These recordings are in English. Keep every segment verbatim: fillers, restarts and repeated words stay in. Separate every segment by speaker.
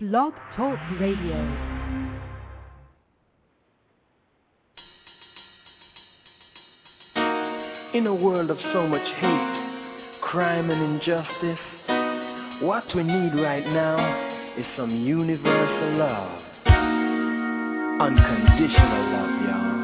Speaker 1: Blog Talk Radio.
Speaker 2: In a world of so much hate, crime and injustice, what we need right now is some universal love. Unconditional love, y'all.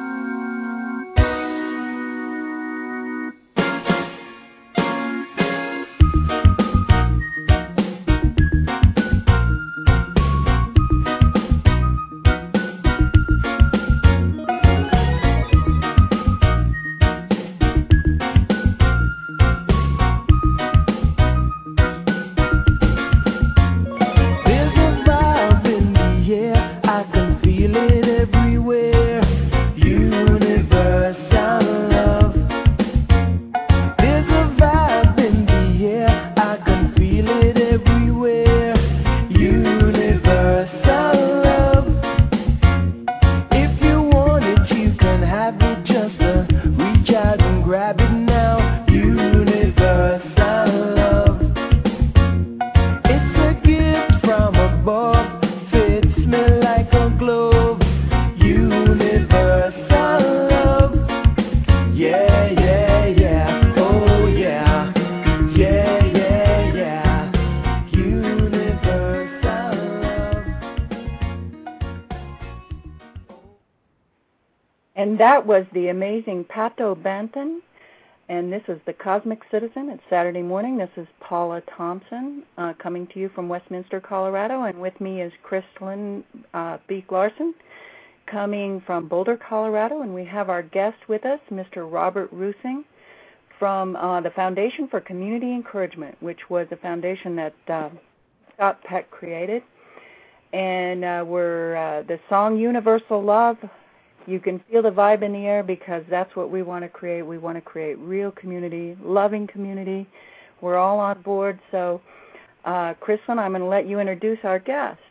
Speaker 3: That was the amazing Pato Banton, and this is the Cosmic Citizen. It's Saturday morning. This is Paula Thompson uh, coming to you from Westminster, Colorado, and with me is Crystalline uh, Beek Larson coming from Boulder, Colorado, and we have our guest with us, Mister Robert Rusing from uh, the Foundation for Community Encouragement, which was a foundation that uh, Scott Peck created, and uh, we're uh, the song Universal Love. You can feel the vibe in the air because that's what we want to create. We want to create real community, loving community. We're all on board. So, uh, Crystalline, I'm going to let you introduce our guest.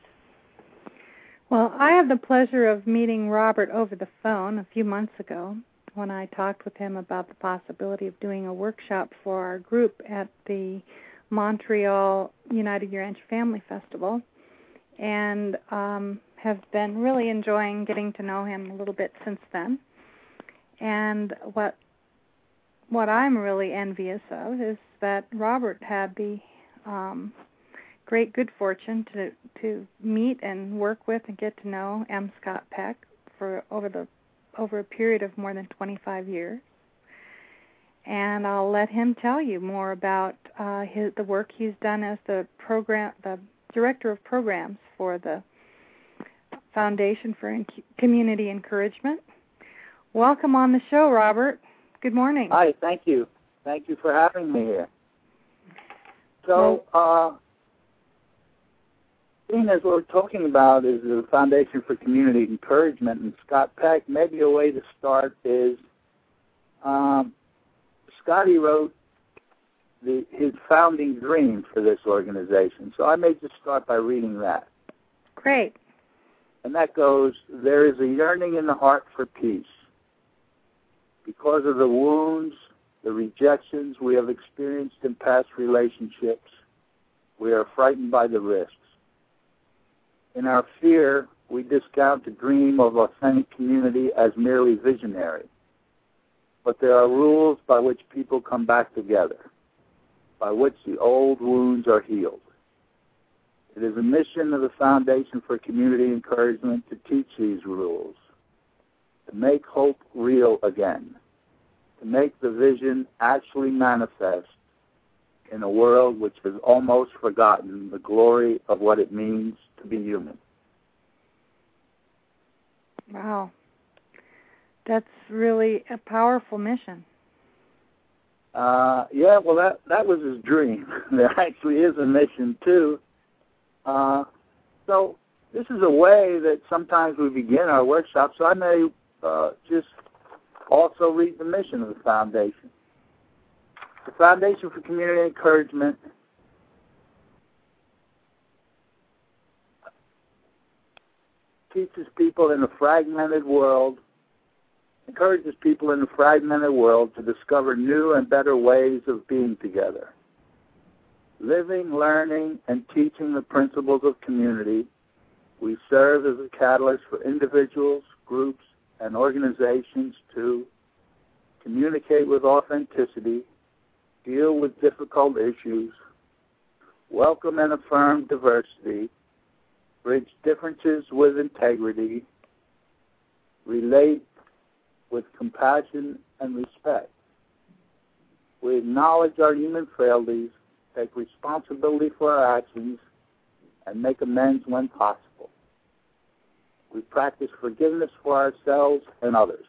Speaker 4: Well, I have the pleasure of meeting Robert over the phone a few months ago when I talked with him about the possibility of doing a workshop for our group at the Montreal United Your Ranch Family Festival. And um, have been really enjoying getting to know him a little bit since then. And what what I'm really envious of is that Robert had the um, great good fortune to to meet and work with and get to know M. Scott Peck for over the over a period of more than twenty-five years. And I'll let him tell you more about uh, his, the work he's done as the program the director of programs for the Foundation for In- Community Encouragement. Welcome on the show, Robert. Good morning.
Speaker 5: Hi, thank you. Thank you for having me here. So, uh, seeing as what we're talking about is the Foundation for Community Encouragement and Scott Peck, maybe a way to start is um, Scotty wrote the, his founding dream for this organization. So I may just start by reading that.
Speaker 4: Great.
Speaker 5: And that goes, there is a yearning in the heart for peace. Because of the wounds, the rejections we have experienced in past relationships, we are frightened by the risks. In our fear, we discount the dream of authentic community as merely visionary. But there are rules by which people come back together, by which the old wounds are healed. It is a mission of the Foundation for Community Encouragement to teach these rules, to make hope real again, to make the vision actually manifest in a world which has almost forgotten the glory of what it means to be human.
Speaker 4: Wow. That's really a powerful mission.
Speaker 5: Uh, yeah, well, that, that was his dream. There actually is a mission, too. Uh, so this is a way that sometimes we begin our workshop, so I may uh, just also read the mission of the Foundation. The Foundation for Community Encouragement teaches people in a fragmented world, encourages people in a fragmented world to discover new and better ways of being together. living, learning, and teaching the principles of community, we serve as a catalyst for individuals, groups, and organizations to communicate with authenticity, deal with difficult issues, welcome and affirm diversity, bridge differences with integrity, relate with compassion and respect. We acknowledge our human frailties, take responsibility for our actions, and make amends when possible. We practice forgiveness for ourselves and others.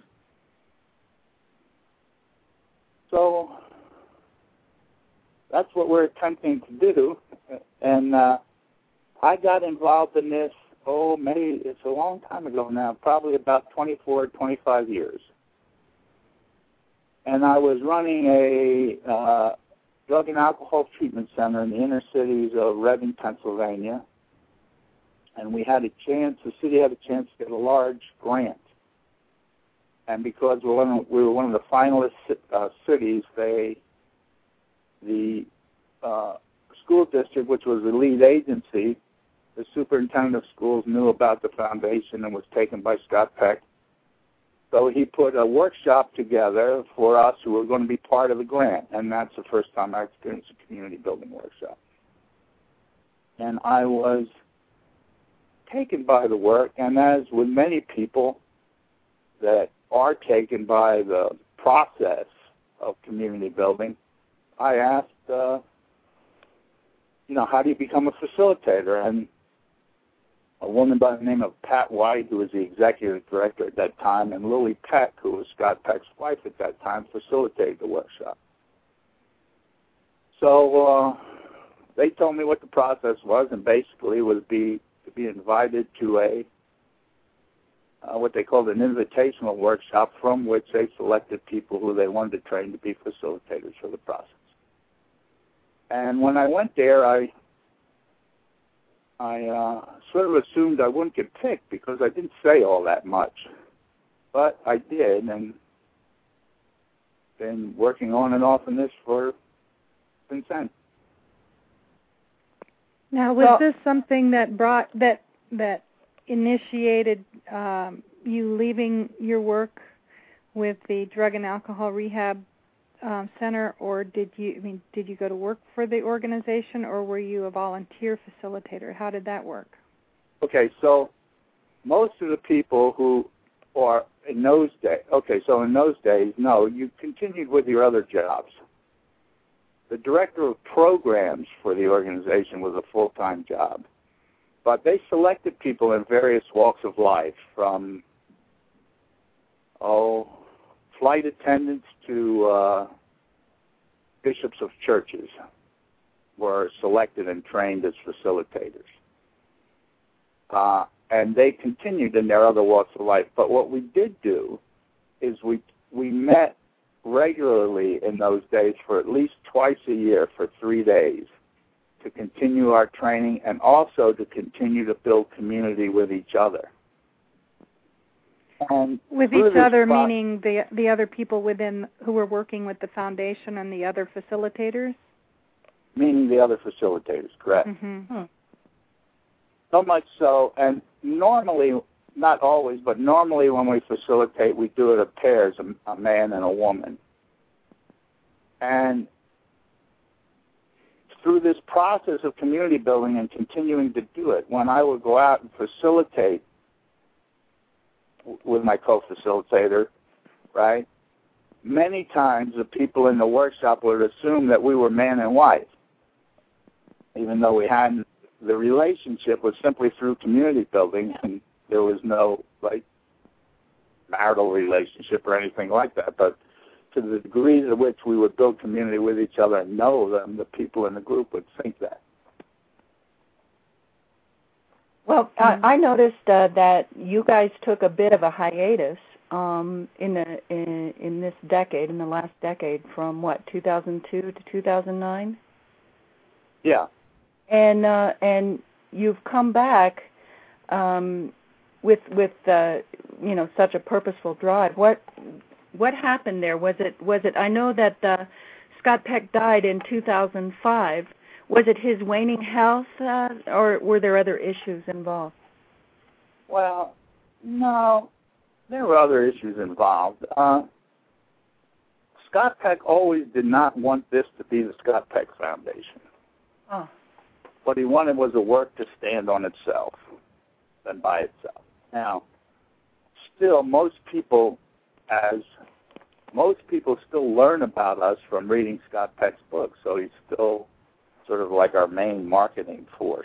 Speaker 5: So that's what we're attempting to do. And uh, I got involved in this, oh, maybe it's a long time ago now, probably about twenty-four, twenty-five years. And I was running a uh, drug and alcohol treatment center in the inner cities of Reading, Pennsylvania. And we had a chance, the city had a chance to get a large grant. And because we were one of, we were one of the finalist uh, cities, they, the uh, school district, which was the lead agency, the superintendent of schools knew about the foundation and was taken by Scott Peck. So he put a workshop together for us who were going to be part of the grant, and that's the first time I experienced a community building workshop. And I was taken by the work, and as with many people that are taken by the process of community building, I asked, uh, you know, how do you become a facilitator? And a woman by the name of Pat White, who was the executive director at that time, and Lily Peck, who was Scott Peck's wife at that time, facilitated the workshop. So uh, they told me what the process was, and basically it would be to be invited to a uh, what they called an invitational workshop, from which they selected people who they wanted to train to be facilitators for the process. And when I went there, I I uh, sort of assumed I wouldn't get picked because I didn't say all that much. But I did, and been working on and off in this for since then.
Speaker 4: Now, was
Speaker 3: well,
Speaker 4: this something that brought that that initiated um, you leaving your work with the drug and alcohol rehab um, center, or did you? I mean, did you go to work for the organization, or were you a volunteer facilitator? How did that work?
Speaker 5: Okay, so most of the people who are in those days. Okay, so in those days, no, you continued with your other jobs. The director of programs for the organization was a full-time job. But they selected people in various walks of life, from, oh, flight attendants to uh, bishops of churches were selected and trained as facilitators. Uh, and they continued in their other walks of life. But what we did do is we we met regularly in those days for at least twice a year for three days to continue our training and also to continue to build community with each other. And
Speaker 4: with each other, spot, meaning the the other people within who were working with the foundation and the other facilitators?
Speaker 5: Meaning the other facilitators, correct.
Speaker 4: Mm-hmm. Hmm.
Speaker 5: So much so, and normally, not always, but normally when we facilitate, we do it in pairs, a, a man and a woman. And through this process of community building and continuing to do it, when I would go out and facilitate w- with my co-facilitator, right, many times the people in the workshop would assume that we were man and wife, even though we hadn't. The relationship was simply through community building, and there was no, like, marital relationship or anything like that. But to the degree to which we would build community with each other and know them, the people in the group would think that.
Speaker 3: Well, mm-hmm. I, I noticed uh, that you guys took a bit of a hiatus um, in, the, in in this decade, in the last decade, from, what, two thousand two to two thousand nine?
Speaker 5: Yeah.
Speaker 3: And uh, and you've come back um, with with uh, you know, such a purposeful drive. What what happened there? Was it was it? I know that uh, Scott Peck died in two thousand five. Was it his waning health, uh, or were there other issues involved?
Speaker 5: Well, no, there were other issues involved. Uh, Scott Peck always did not want this to be the Scott Peck Foundation.
Speaker 3: Oh.
Speaker 5: What he wanted was a work to stand on itself and by itself. Now, still, most people, as most people still learn about us from reading Scott Peck's books, so he's still sort of like our main marketing force.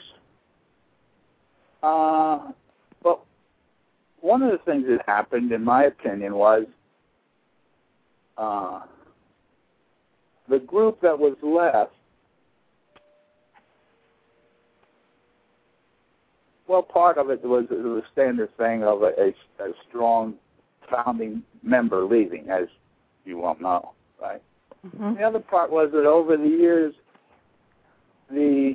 Speaker 5: Uh, but one of the things that happened, in my opinion, was uh, the group that was left, well, part of it was the standard thing of a, a, a strong founding member leaving, as you well know, right? Mm-hmm. The other part was that over the years, the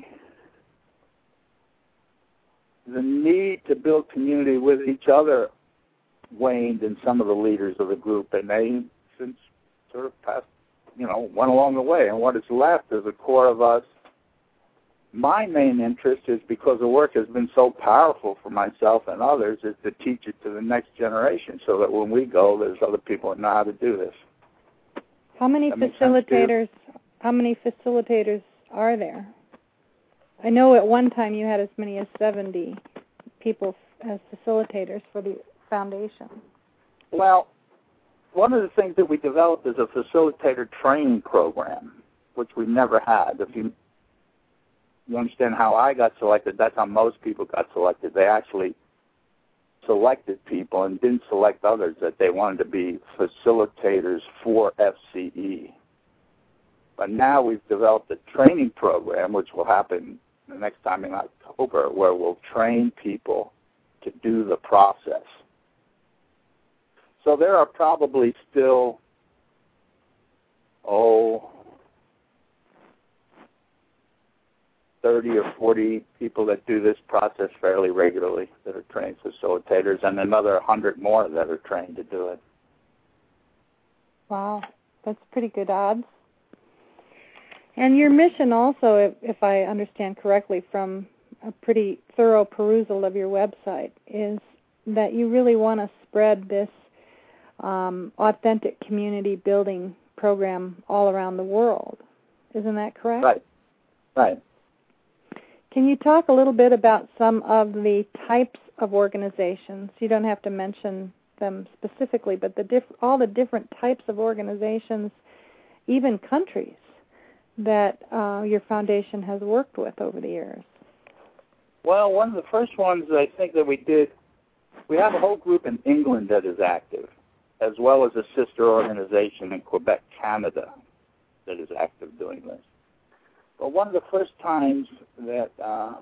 Speaker 5: the need to build community with each other waned in some of the leaders of the group, and they since sort of passed, you know, went along the way. And what is left is a core of us. My main interest is, because the work has been so powerful for myself and others, is to teach it to the next generation so that when we go, there's other people that know how to do this.
Speaker 4: How many facilitators, how many facilitators are there? I know at one time you had as many as seventy people as facilitators for the foundation.
Speaker 5: Well, one of the things that we developed is a facilitator training program, which we never had. If you You understand how I got selected, that's how most people got selected. They actually selected people and didn't select others that they wanted to be facilitators for F C E. But now we've developed a training program, which will happen the next time in October, where we'll train people to do the process. So there are probably still, oh, thirty or forty people that do this process fairly regularly that are trained facilitators, and another one hundred more that are trained to do it.
Speaker 4: Wow, that's pretty good odds. And your mission also, if, if I understand correctly from a pretty thorough perusal of your website, is that you really want to spread this um, authentic community building program all around the world. Isn't that correct?
Speaker 5: Right, right.
Speaker 4: Can you talk a little bit about some of the types of organizations? You don't have to mention them specifically, but the diff- all the different types of organizations, even countries, that uh, your foundation has worked with over the years.
Speaker 5: Well, one of the first ones I think that we did, we have a whole group in England that is active, as well as a sister organization in Quebec, Canada, that is active doing this. But one of the first times that uh,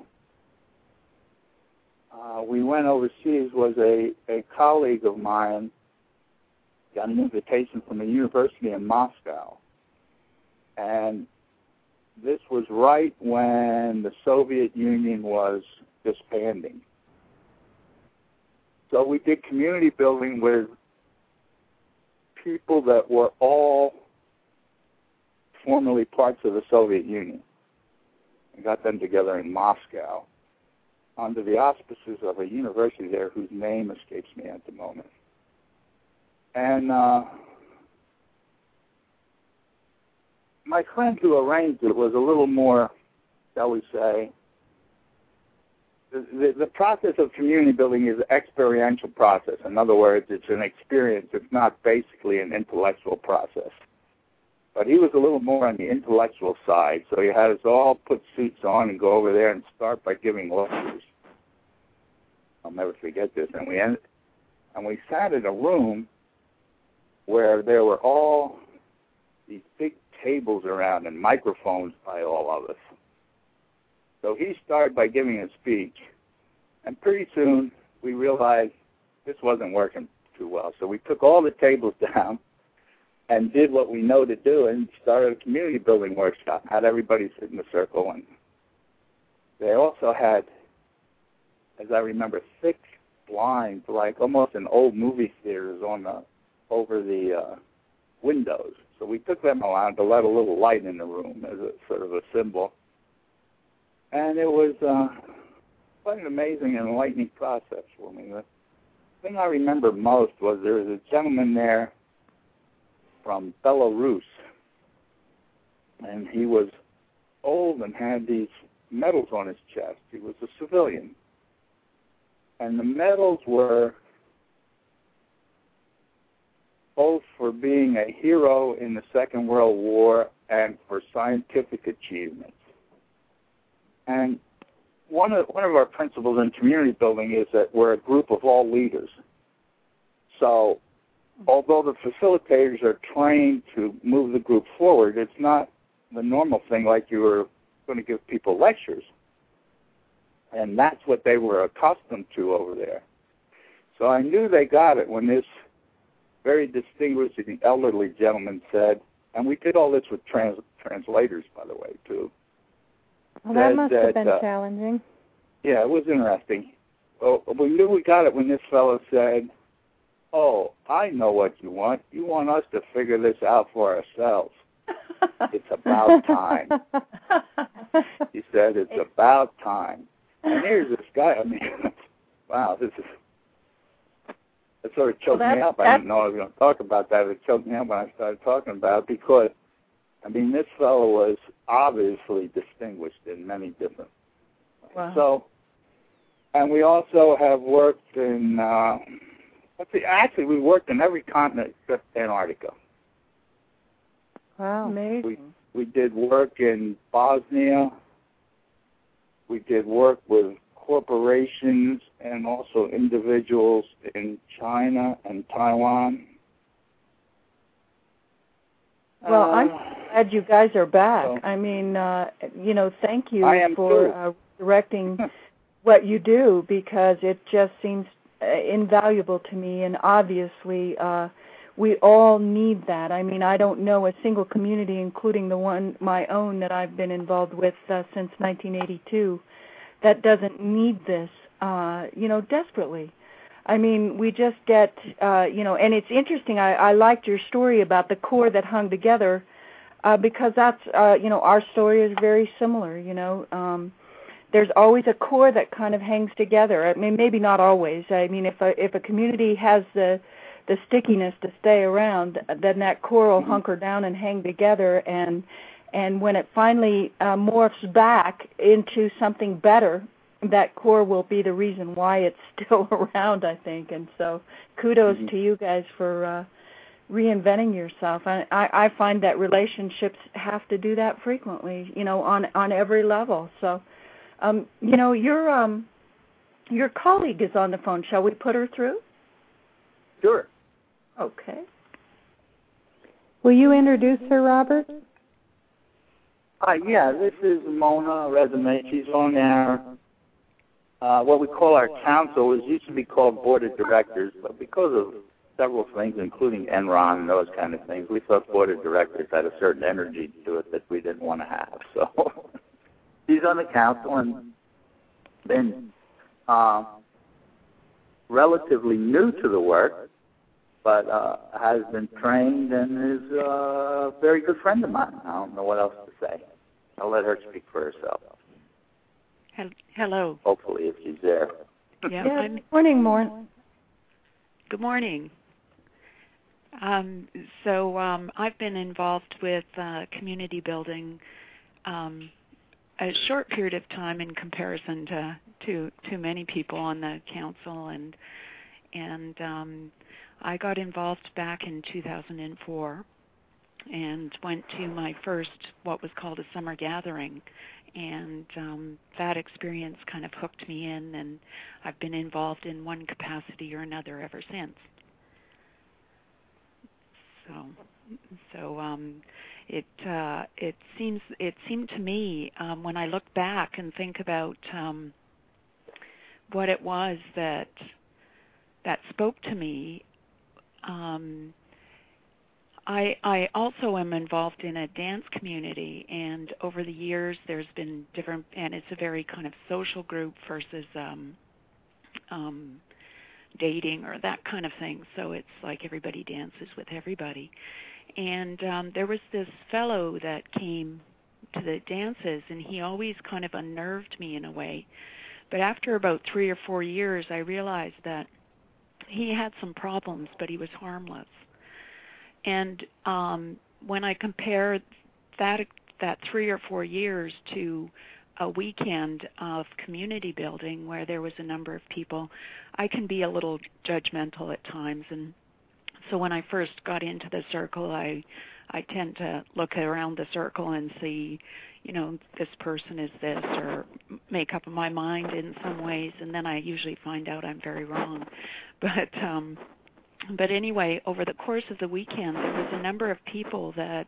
Speaker 5: uh, we went overseas was a, a colleague of mine got an invitation from a university in Moscow. And this was right when the Soviet Union was disbanding. So we did community building with people that were all formerly parts of the Soviet Union. We got them together in Moscow under the auspices of a university there whose name escapes me at the moment. And uh, my friend who arranged it was a little more, shall we say, the, the, the process of community building is an experiential process. In other words, it's an experience. It's not basically an intellectual process. But he was a little more on the intellectual side, so he had us all put suits on and go over there and start by giving lectures. I'll never forget this. And we ended, and we sat in a room where there were all these big tables around and microphones by all of us. So he started by giving a speech, and pretty soon we realized this wasn't working too well. So we took all the tables down and did what we know to do and started a community building workshop, had everybody sit in a circle. And they also had, as I remember, thick blinds, like almost in old movie theaters on the over the uh, windows. So we took them around to let a little light in the room as a sort of a symbol. And it was uh, quite an amazing and enlightening process for me. The thing I remember most was there was a gentleman there from Belarus, and he was old and had these medals on his chest. He was a civilian. And the medals were both for being a hero in the Second World War and for scientific achievements. And one of, one of our principles in community building is that we're a group of all leaders. So although the facilitators are trained to move the group forward, it's not the normal thing like you were going to give people lectures. And that's what they were accustomed to over there. So I knew they got it when this very distinguished elderly gentleman said, and we did all this with trans- translators, by the way, too.
Speaker 4: Well, that
Speaker 5: said
Speaker 4: must
Speaker 5: that,
Speaker 4: have been
Speaker 5: uh,
Speaker 4: challenging.
Speaker 5: Yeah, it was interesting. Well, we knew we got it when this fellow said, oh, I know what you want. You want us to figure this out for ourselves. It's about time. He said, it's about time. And here's this guy. I mean, wow, this is, it sort of choked
Speaker 3: well,
Speaker 5: me up. I didn't know I was going to talk about that. It choked me up when I started talking about it because, I mean, this fellow was obviously distinguished in many different ways.
Speaker 3: Wow.
Speaker 5: So, and we also have worked in, uh, let's see, actually we worked in every continent except Antarctica.
Speaker 4: Wow.
Speaker 3: Amazing.
Speaker 5: We, we did work in Bosnia. We did work with corporations and also individuals in China and Taiwan.
Speaker 3: Well,
Speaker 5: uh,
Speaker 3: I'm glad you guys are back.
Speaker 5: So,
Speaker 3: I mean, uh, you know, thank you
Speaker 5: I am
Speaker 3: for
Speaker 5: too.
Speaker 3: uh, directing what you do because it just seems uh, invaluable to me, and obviously uh, we all need that. I mean, I don't know a single community, including the one, my own, that I've been involved with uh, since nineteen eighty-two, that doesn't need this, uh, you know, desperately. I mean, we just get, uh, you know, and it's interesting. I, I liked your story about the core that hung together uh, because that's, uh, you know, our story is very similar, you know. Um, there's always a core that kind of hangs together. I mean, maybe not always. I mean, if a, if a community has the the stickiness to stay around, then that core will hunker down and hang together. And and when it finally uh, morphs back into something better, that core will be the reason why it's still around, I think. And so kudos mm-hmm. to you guys for uh, reinventing yourself. I, I, I find that relationships have to do that frequently, you know, on, on every level. So, um, you know, your um, your colleague is on the phone. Shall we put her through?
Speaker 5: Sure.
Speaker 3: Okay.
Speaker 4: Will you introduce her, Robert?
Speaker 5: Uh, yeah, this is Mona Resume. She's on our, uh, what we call our council. It used to be called Board of Directors, but because of several things, including Enron and those kind of things, we thought Board of Directors had a certain energy to it that we didn't want to have. So she's on the council and been uh, relatively new to the work, but uh, has been trained and is a very good friend of mine. I don't know what else to say. I'll let her speak for herself.
Speaker 1: Hello.
Speaker 5: Hopefully, if she's there.
Speaker 1: Yeah.
Speaker 3: yeah
Speaker 1: I'm,
Speaker 3: good morning, Maureen.
Speaker 1: Good morning. Um, so um, I've been involved with uh, community building um, a short period of time in comparison to, to to many people on the council, and and um, I got involved back in two thousand four. And went to my first, what was called a summer gathering, and um, that experience kind of hooked me in, and I've been involved in one capacity or another ever since. So, so um, it uh, it seems it seemed to me um, when I look back and think about um, what it was that that spoke to me. Um, I, I also am involved in a dance community, and over the years there's been different, and it's a very kind of social group versus um, um, dating or that kind of thing. So it's like everybody dances with everybody. And um, there was this fellow that came to the dances, and he always kind of unnerved me in a way. But after about three or four years, I realized that he had some problems, but he was harmless. And um, when I compare that that three or four years to a weekend of community building where there was a number of people, I can be a little judgmental at times. And so when I first got into the circle, I I tend to look around the circle and see, you know, this person is this, or make up my mind in some ways, and then I usually find out I'm very wrong. But um, but anyway, over the course of the weekend, there was a number of people that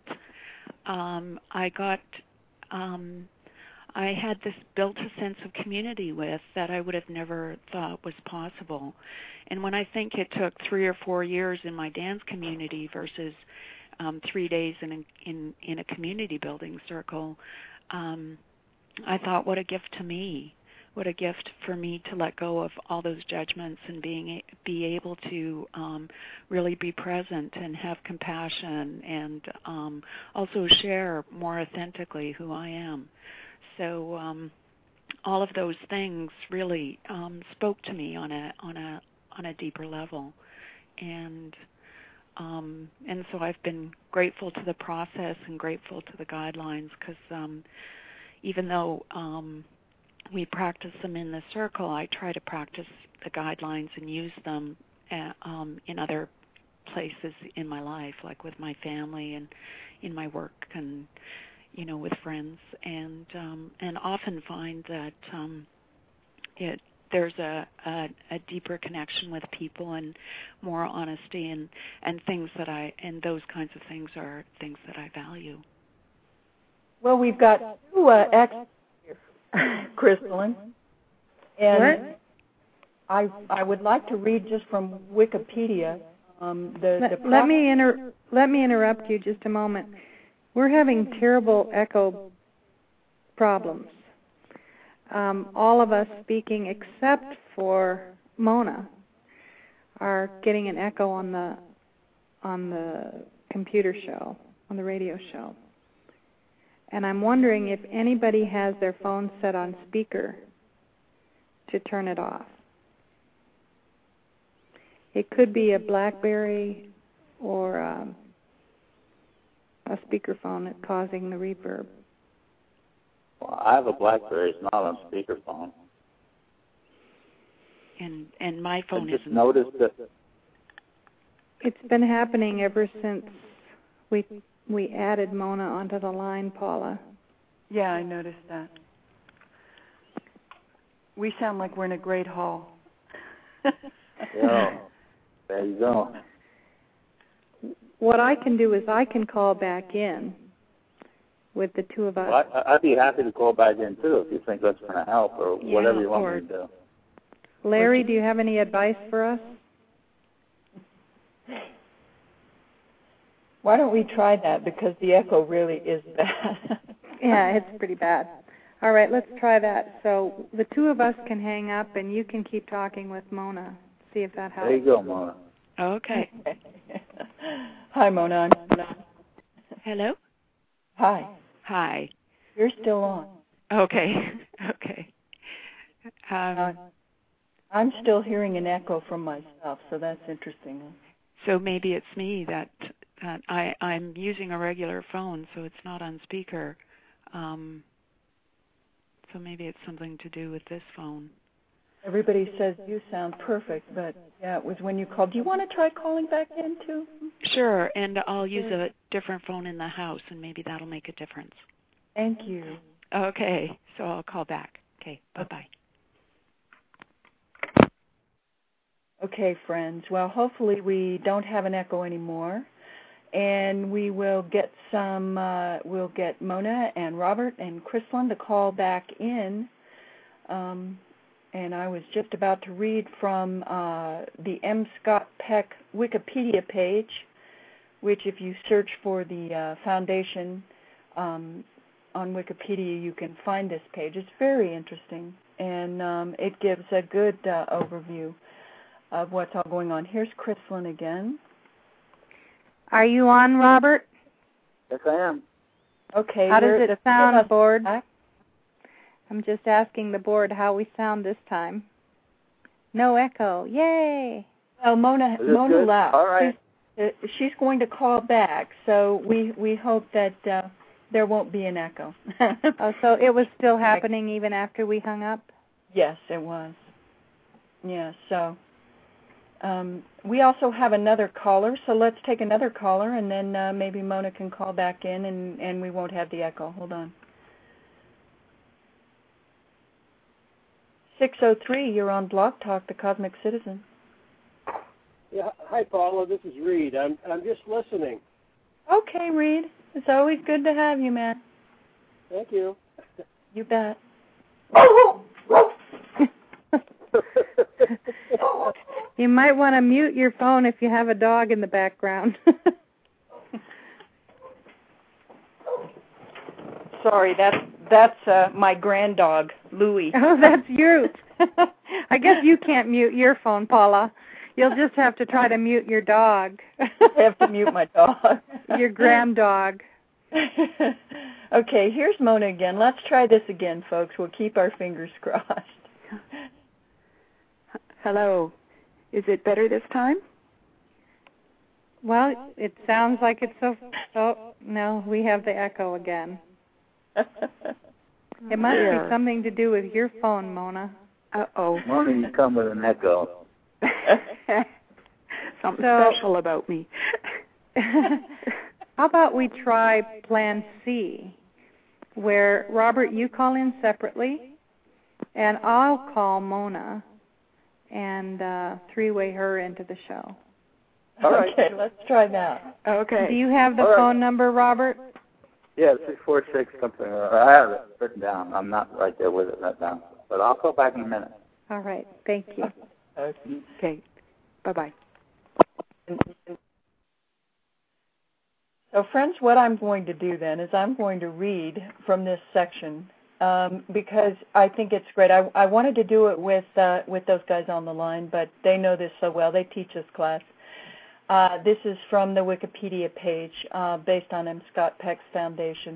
Speaker 1: um, I got, um, I had this built a sense of community with that I would have never thought was possible. And when I think it took three or four years in my dance community versus um, three days in a, in in a community building circle, um, I thought, what a gift to me. What a gift for me to let go of all those judgments and being be able to um, really be present and have compassion and um, also share more authentically who I am. So um, all of those things really um, spoke to me on a on a on a deeper level, and um, and so I've been grateful to the process and grateful to the guidelines, because um, even though um, we practice them in the circle, I try to practice the guidelines and use them at, um, in other places in my life, like with my family and in my work and, you know, with friends, and um, and often find that um, it there's a, a, a deeper connection with people and more honesty and, and things that I, and those kinds of things are things that I value.
Speaker 3: Well, we've got two uh, experts here, Crystalline, and what? I I would like to read just from Wikipedia. Um, the,
Speaker 4: let,
Speaker 3: the
Speaker 4: let me inter- let me interrupt you just a moment. We're having terrible echo problems. Um, all of us speaking except for Mona are getting an echo on the on the computer show, on the radio show. And I'm wondering if anybody has their phone set on speaker to turn it off. It could be a BlackBerry or um, a speakerphone that's causing the reverb.
Speaker 5: Well, I have a BlackBerry. It's not on speakerphone.
Speaker 1: And and my phone
Speaker 5: I just
Speaker 1: isn't.
Speaker 5: noticed that.
Speaker 4: It's been happening ever since we we added Mona onto the line, Paula.
Speaker 3: Yeah, I noticed that. We sound like we're in a great hall.
Speaker 5: Yeah, there you go.
Speaker 4: What I can do is I can call back in with the two of us.
Speaker 5: Well, I, I'd be happy to call back in, too, if you think that's going to help, or
Speaker 1: yeah,
Speaker 5: whatever you want
Speaker 1: or,
Speaker 5: me to do.
Speaker 4: Larry, do you have any advice for us?
Speaker 3: Why don't we try that, because the echo really is bad.
Speaker 4: Yeah, it's pretty bad. All right, let's try that. So the two of us can hang up, and you can keep talking with Mona. See if that helps.
Speaker 5: There you go, Mona.
Speaker 1: Okay.
Speaker 3: Hi, Mona. I'm Mona.
Speaker 1: Hello?
Speaker 3: Hi.
Speaker 1: Hi.
Speaker 3: You're still on.
Speaker 1: Okay. Okay. Um,
Speaker 3: uh, I'm still hearing an echo from myself, so that's interesting.
Speaker 1: So maybe it's me that uh, I, I'm using a regular phone, so it's not on speaker. Um, so maybe it's something to do with this phone.
Speaker 3: Everybody says you sound perfect, but yeah, it was when you called. Do you want to try calling back in too?
Speaker 1: Sure, and I'll use a different phone in the house, and maybe that'll make a difference.
Speaker 3: Thank you.
Speaker 1: Okay, so I'll call back. Okay, bye-bye.
Speaker 3: Okay, friends. Well, hopefully we don't have an echo anymore, and we will get some. Uh, we'll get Mona and Robert and Crystalline to call back in. Um, and I was just about to read from uh, the M. Scott Peck Wikipedia page, which, if you search for the uh, foundation um, on Wikipedia, you can find this page. It's very interesting, and um, it gives a good uh, overview of what's all going on. Here's Crystalline again.
Speaker 4: Are you on, Robert?
Speaker 5: Yes, I am.
Speaker 3: Okay.
Speaker 4: How does it sound, board?
Speaker 3: Back.
Speaker 4: I'm just asking the board how we sound this time. No echo. Yay!
Speaker 3: Well, Mona, Mona
Speaker 5: good?
Speaker 3: left.
Speaker 5: All right.
Speaker 3: She's, uh, she's going to call back, so we we hope that uh, there won't be an echo.
Speaker 4: Oh, so it was still happening even after we hung up?
Speaker 3: Yes, it was. Yeah, so um, we also have another caller, so let's take another caller, and then uh, maybe Mona can call back in, and, and we won't have the echo. Hold on. six oh three, you're on Blog Talk, The Cosmic Citizen.
Speaker 6: Yeah, hi, Paula. This is Reed. I'm I'm just listening.
Speaker 3: Okay, Reed. It's always good to have you, man.
Speaker 6: Thank you.
Speaker 3: You bet.
Speaker 4: You might want to mute your phone if you have a dog in the background.
Speaker 3: Sorry, that's that's uh, my grand dog, Louie.
Speaker 4: Oh, that's you. I guess you can't mute your phone, Paula. You'll just have to try to mute your dog.
Speaker 3: I have to mute my dog.
Speaker 4: Your grand dog.
Speaker 3: Okay, here's Mona again. Let's try this again, folks. We'll keep our fingers crossed.
Speaker 1: Hello. Is it better this time?
Speaker 4: Well, it sounds like it's so... Oh, no, we have the echo again. It must
Speaker 1: Yeah.
Speaker 4: be something to do with your phone, Mona.
Speaker 1: Uh-oh.
Speaker 5: Mona, you come with an echo.
Speaker 1: Something
Speaker 4: So-
Speaker 1: special about me.
Speaker 4: How about we try Plan C, where, Robert, you call in separately, and I'll call Mona and uh, three-way her into the show.
Speaker 5: All right.
Speaker 3: Okay, let's try that.
Speaker 1: Okay.
Speaker 4: Do you have the
Speaker 5: All right.
Speaker 4: phone number, Robert?
Speaker 5: Yeah, six four six something. I have it written down. I'm not right there with it right now, but I'll call back in a minute.
Speaker 4: All right, thank you.
Speaker 1: Okay. Bye-bye.
Speaker 3: So, friends, what I'm going to do then is I'm going to read from this section um, because I think it's great. I, I wanted to do it with uh, with those guys on the line, but they know this so well. They teach this class. Uh, this is from the Wikipedia page uh, based on M. Scott Peck's foundation.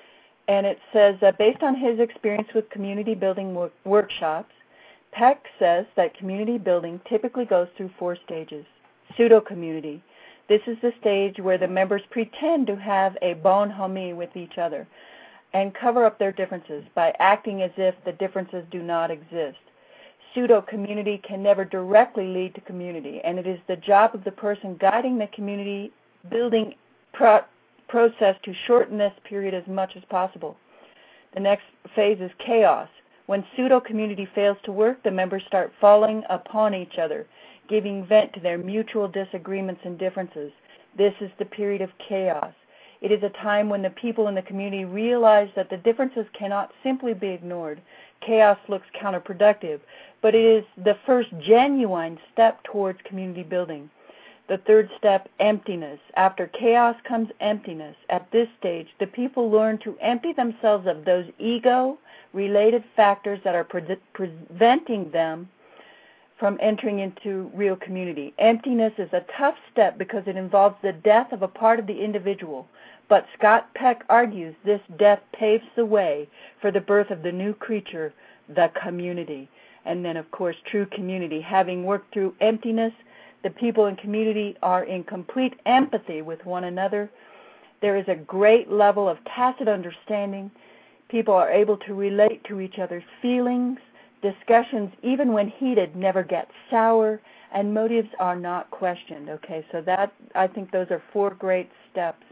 Speaker 3: And it says, uh, based on his experience with community building wor- workshops, Peck says that community building typically goes through four stages. Pseudo-community. This is the stage where the members pretend to have a bonhomie with each other and cover up their differences by acting as if the differences do not exist. Pseudo-community can never directly lead to community, and it is the job of the person guiding the community building pro- process to shorten this period as much as possible. The next phase is chaos. When pseudo-community fails to work, the members start falling upon each other, giving vent to their mutual disagreements and differences. This is the period of chaos. It is a time when the people in the community realize that the differences cannot simply be ignored. Chaos looks counterproductive, but it is the first genuine step towards community building. The third step, emptiness. After chaos comes emptiness. At this stage, the people learn to empty themselves of those ego-related factors that are pre- preventing them from entering into real community. Emptiness is a tough step because it involves the death of a part of the individual. But Scott Peck argues this death paves the way for the birth of the new creature, the community. And then, of course, true community. Having worked through emptiness, the people in community are in complete empathy with one another. There is a great level of tacit understanding. People are able to relate to each other's feelings. Discussions, even when heated, never get sour, and motives are not questioned. Okay, so that, I think those are four great steps.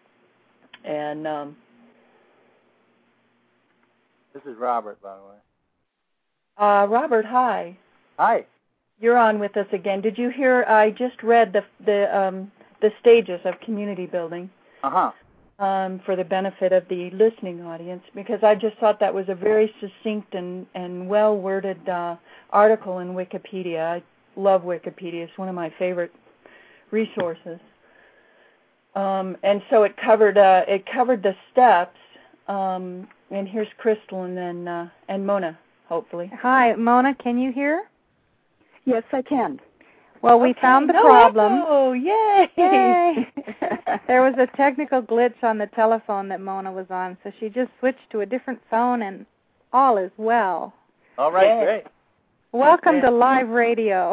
Speaker 3: And um,
Speaker 5: This is Robert, by the way.
Speaker 3: uh, Robert, hi.
Speaker 5: Hi.
Speaker 3: You're on with us again. Did you hear? I just read the the um, the stages of community building
Speaker 5: Uh-huh.
Speaker 3: um, for the benefit of the listening audience, because I just thought that was a very succinct and and well worded uh, article in Wikipedia. I love Wikipedia; it's one of my favorite resources. Um, and so it covered uh, it covered the steps. Um, and here's Crystal, and then uh, and Mona, hopefully.
Speaker 4: Hi, Mona, can you hear?
Speaker 1: Yes, I can.
Speaker 4: Well, we
Speaker 3: okay,
Speaker 4: found the
Speaker 3: no
Speaker 4: problem.
Speaker 3: Oh, yay!
Speaker 4: Yay! There was a technical glitch on the telephone that Mona was on, so she just switched to a different phone, and all is well.
Speaker 7: All right,
Speaker 3: Yay.
Speaker 7: great.
Speaker 4: Welcome
Speaker 3: Yay.
Speaker 4: to live radio.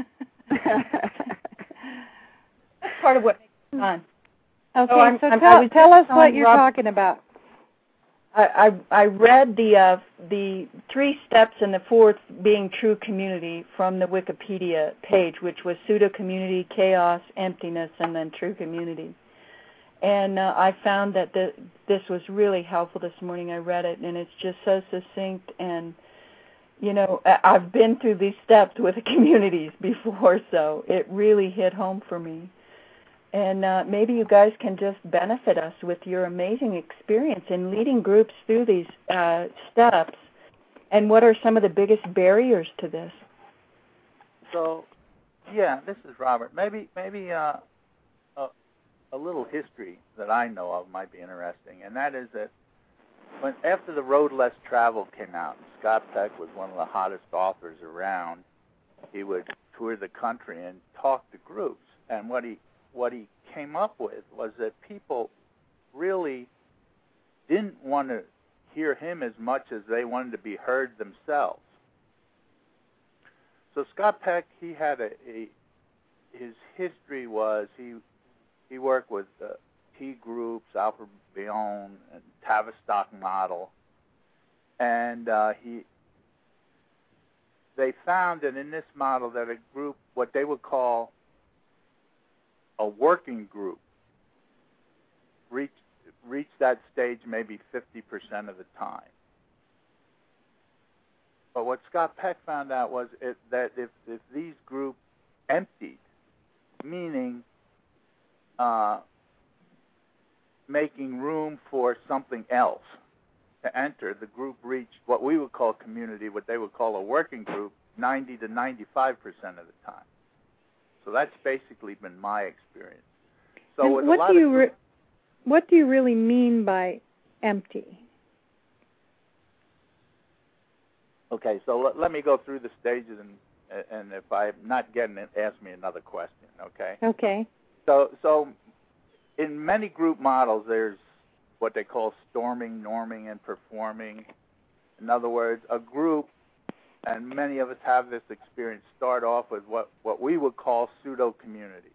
Speaker 3: That's part of what makes it fun.
Speaker 4: Okay,
Speaker 3: so, I'm,
Speaker 4: so
Speaker 3: I'm,
Speaker 4: tell, tell us what you're
Speaker 3: Rob,
Speaker 4: talking about.
Speaker 3: I, I, I read the uh, the three steps and the fourth being true community from the Wikipedia page, which was pseudo-community, chaos, emptiness, and then true community. And uh, I found that the, this was really helpful this morning. I read it, and it's just so succinct. And, you know, I've been through these steps with the communities before, so it really hit home for me. And uh, maybe you guys can just benefit us with your amazing experience in leading groups through these uh, steps. And what are some of the biggest barriers to this?
Speaker 7: So, yeah, this is Robert. Maybe maybe uh, a, a little history that I know of might be interesting, and that is that when after The Road Less Traveled came out, Scott Peck was one of the hottest authors around. He would tour the country and talk to groups, and what he what he came up with was that people really didn't want to hear him as much as they wanted to be heard themselves. So Scott Peck, he had a, a his history was he he worked with uh, T groups, Alfred Bion, and Tavistock model, and uh, he they found that in this model that a group, what they would call a working group, reach reach that stage maybe fifty percent of the time. But what Scott Peck found out was it, that if, if these groups emptied, meaning uh, making room for something else to enter, the group reached what we would call community, what they would call a working group, ninety to ninety-five percent of the time. So that's basically been my experience. So with
Speaker 4: what
Speaker 7: a lot
Speaker 4: do you
Speaker 7: of
Speaker 4: re-
Speaker 7: groups,
Speaker 4: what do you really mean by empty?
Speaker 7: Okay, so let, let me go through the stages, and and if I'm not getting it, ask me another question. Okay.
Speaker 4: Okay.
Speaker 7: So so in many group models, there's what they call storming, norming, and performing. In other words, a group, and many of us have this experience, start off with what, what we would call pseudo-community.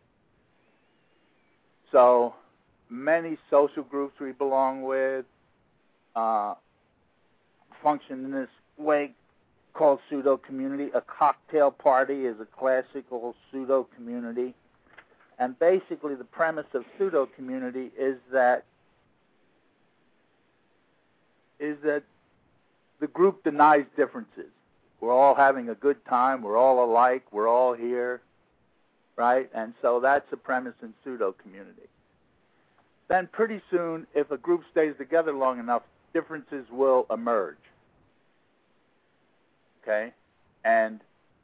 Speaker 7: So many social groups we belong with uh, function in this way called pseudo-community. A cocktail party is a classical pseudo-community. And basically the premise of pseudo-community is that is that the group denies differences. We're all having a good time. We're all alike. We're all here, right? And so that's the premise in pseudo-community. Then pretty soon, if a group stays together long enough, differences will emerge, okay? And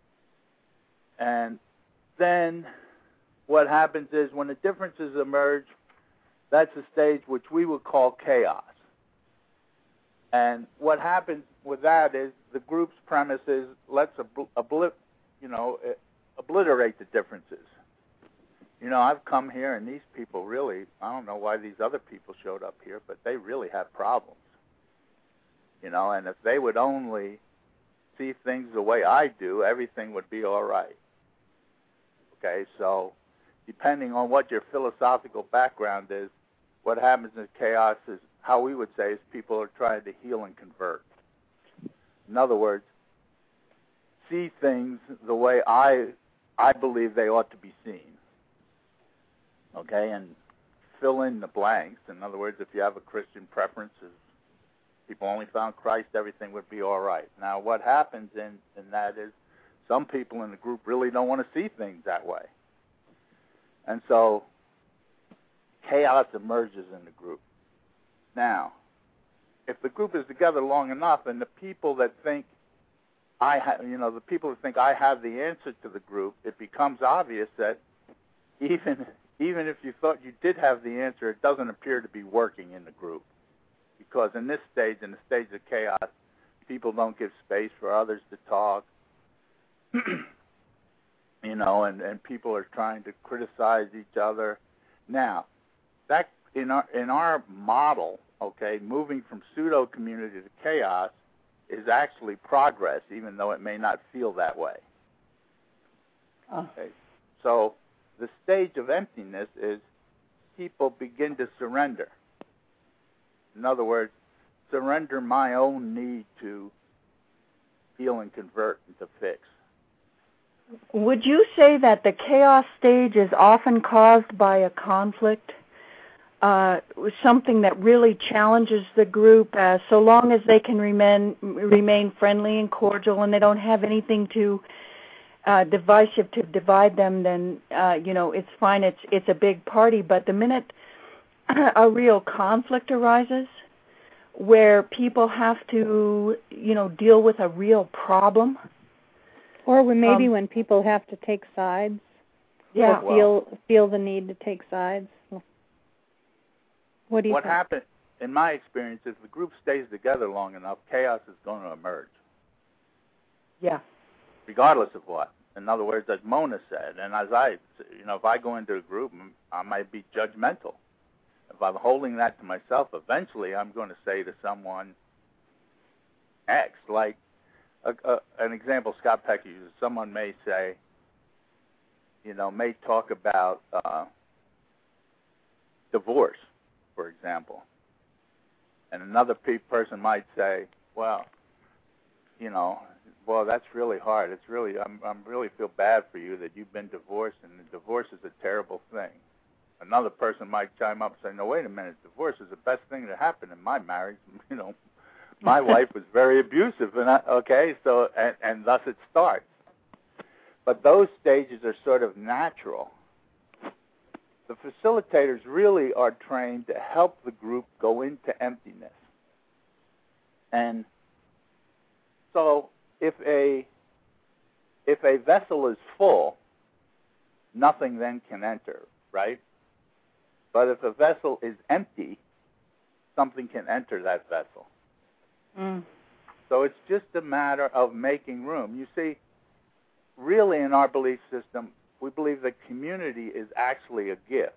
Speaker 7: and then what happens is when the differences emerge, that's a stage which we would call chaos. And what happens with that is the group's premise is let's obl- obli- you know, obliterate the differences. You know, I've come here and these people really, I don't know why these other people showed up here, but they really have problems. You know, and if they would only see things the way I do, everything would be all right. Okay, so depending on what your philosophical background is, what happens in chaos is, how we would say, is people are trying to heal and convert. In other words, see things the way I I believe they ought to be seen. Okay, and fill in the blanks. In other words, if you have a Christian preference, if people only found Christ, everything would be all right. Now, what happens in, in that is some people in the group really don't want to see things that way. And so chaos emerges in the group. Now, if the group is together long enough, and the people that think I have, you know, the people that think I have the answer to the group, it becomes obvious that even even if you thought you did have the answer, it doesn't appear to be working in the group, because in this stage, in the stage of chaos, people don't give space for others to talk. You know, and, and people are trying to criticize each other. Now, that in our in our model, okay, moving from pseudo community to chaos is actually progress, even though it may not feel that way.
Speaker 3: Oh.
Speaker 7: Okay, so the stage of emptiness is people begin to surrender. In other words, surrender my own need to heal and convert and to fix.
Speaker 3: Would you say that the chaos stage is often caused by a conflict, uh, something that really challenges the group, uh, so long as they can remain remain friendly and cordial and they don't have anything to uh, divisive to divide them, then uh, you know it's fine. It's it's a big party. But the minute a real conflict arises, where people have to you know deal with a real problem.
Speaker 4: Or when maybe
Speaker 3: Um,
Speaker 4: when people have to take sides,
Speaker 3: Yeah.
Speaker 4: or feel feel the need to take sides. What do you
Speaker 7: What
Speaker 4: think?
Speaker 7: happens, in my experience, is the group stays together long enough, chaos is going to emerge,
Speaker 3: Yeah.
Speaker 7: regardless of what. In other words, as Mona said, and as I, you know, if I go into a group, I might be judgmental. If I'm holding that to myself, eventually I'm going to say to someone X, like, A, a, an example Scott Peck uses, someone may say, you know, may talk about uh, divorce, for example. And another pe- person might say, well, you know, well, that's really hard. It's really, I'm, I'm really feel bad for you that you've been divorced, and divorce is a terrible thing. Another person might chime up and say, no, wait a minute, divorce is the best thing that happened in my marriage, you know. My wife was very abusive, and I, okay, so and, and thus it starts. But those stages are sort of natural. The facilitators really are trained to help the group go into emptiness. And so if a if a vessel is full, nothing then can enter, right? But if a vessel is empty, something can enter that vessel.
Speaker 3: Mm.
Speaker 7: So it's just a matter of making room. You see, really in our belief system, we believe that community is actually a gift.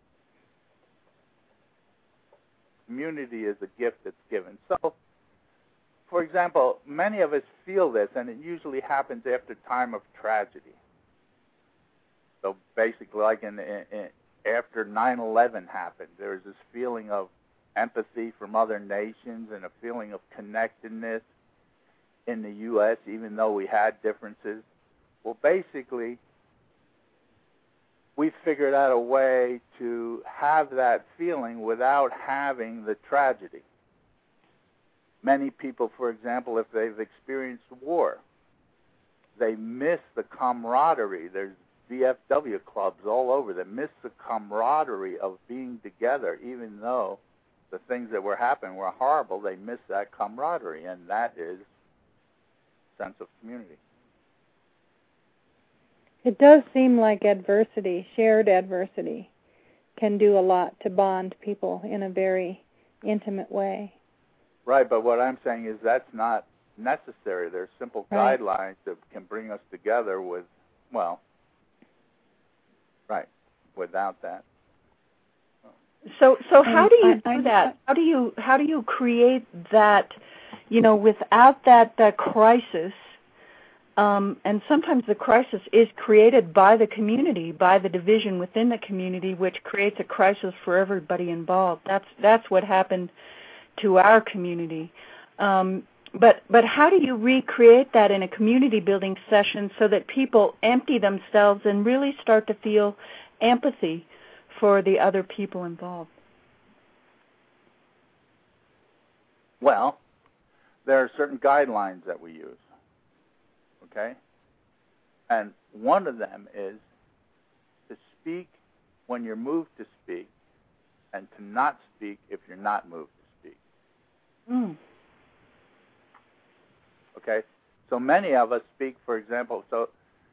Speaker 7: Community is a gift that's given. So, for example, many of us feel this, and it usually happens after time of tragedy. So basically, like in, in, in after nine eleven happened, there was this feeling of empathy from other nations and a feeling of connectedness in the U S, even though we had differences. Well, basically, we figured out a way to have that feeling without having the tragedy. Many people, for example, if they've experienced war, they miss the camaraderie. There's V F W clubs all over that miss the camaraderie of being together, even though the things that were happening were horrible. They miss that camaraderie, and that is sense of community.
Speaker 4: It does seem like adversity, shared adversity, can do a lot to bond people in a very intimate way.
Speaker 7: Right, but what I'm saying is that's not necessary. There's simple
Speaker 4: Right.
Speaker 7: guidelines that can bring us together with, well, right, without that.
Speaker 3: So, so how do you
Speaker 4: I- I-
Speaker 3: do that? How do you how do you create that? You know, without that uh, crisis, um, and sometimes the crisis is created by the community, by the division within the community, which creates a crisis for everybody involved. That's that's what happened to our community. Um, but but how do you recreate that in a community building session so that people empty themselves and really start to feel empathy for the other people involved?
Speaker 7: Well, there are certain guidelines that we use, okay? And one of them is to speak when you're moved to speak and to not speak if you're not moved to speak.
Speaker 3: Mm.
Speaker 7: Okay? So many of us speak, for example, so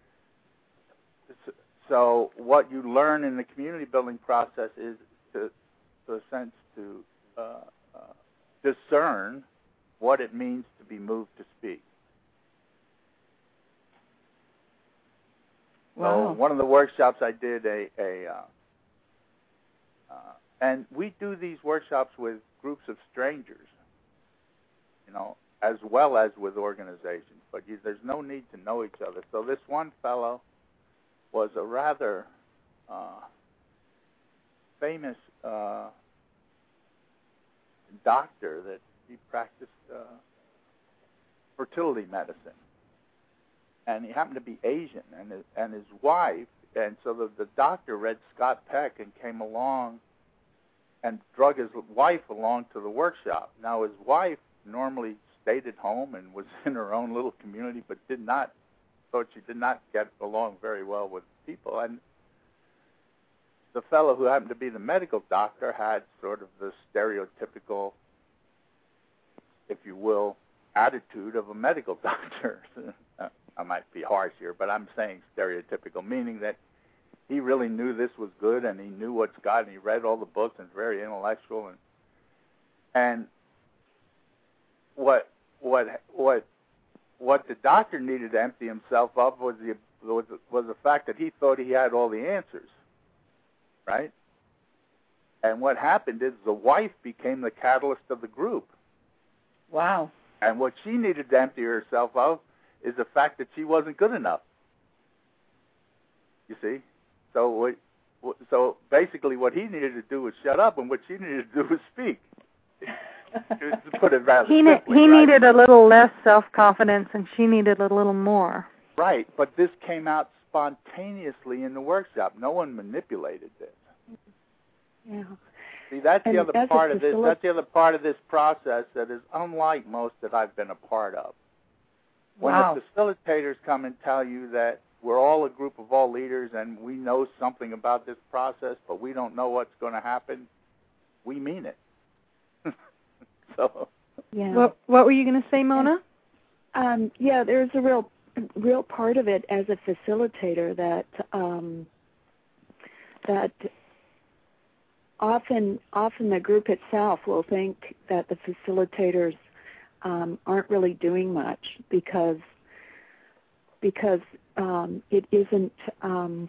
Speaker 7: so what you learn in the community building process is to, to a sense, to uh, uh, discern what it means to be moved to speak.
Speaker 3: Wow.
Speaker 7: So one of the workshops I did a, a uh, uh, and we do these workshops with groups of strangers, you know, as well as with organizations. But you, there's no need to know each other. So this one fellow was a rather uh, famous uh, doctor that he practiced uh, fertility medicine. And he happened to be Asian, and his, and his wife, and so the, the doctor read Scott Peck and came along and drug his wife along to the workshop. Now, his wife normally stayed at home and was in her own little community, but did not, thought she did not get along very well with people. And the fellow who happened to be the medical doctor had sort of the stereotypical, if you will, attitude of a medical doctor. I might be harsh here, but I'm saying stereotypical, meaning that he really knew this was good and he knew what Scott, and he read all the books and was very intellectual. And and what what what what the doctor needed to empty himself of was the was was the fact that he thought he had all the answers, right? And what happened is the wife became the catalyst of the group.
Speaker 3: Wow.
Speaker 7: And what she needed to empty herself of is the fact that she wasn't good enough. You see? So what, so basically what he needed to do was shut up, and what she needed to do was speak. To put it rather
Speaker 4: he
Speaker 7: simply,
Speaker 4: he
Speaker 7: right?
Speaker 4: needed a little less self-confidence, and she needed a little more.
Speaker 7: Right, but this came out spontaneously in the workshop. No one manipulated this.
Speaker 1: Yeah.
Speaker 7: See, that's
Speaker 1: And
Speaker 7: the other
Speaker 1: as a
Speaker 7: part of this.
Speaker 1: facil-
Speaker 7: That's the other part of this process that is unlike most that I've been a part of. When
Speaker 3: Wow.
Speaker 7: the facilitators come and tell you that we're all a group of all leaders and we know something about this process, but we don't know what's going to happen, we mean it. So.
Speaker 1: Yeah.
Speaker 4: What What were you going to say, Mona?
Speaker 1: Um, yeah, there's a real, real part of it as a facilitator that um, that often, often the group itself will think that the facilitators um, aren't really doing much because because um, it isn't um,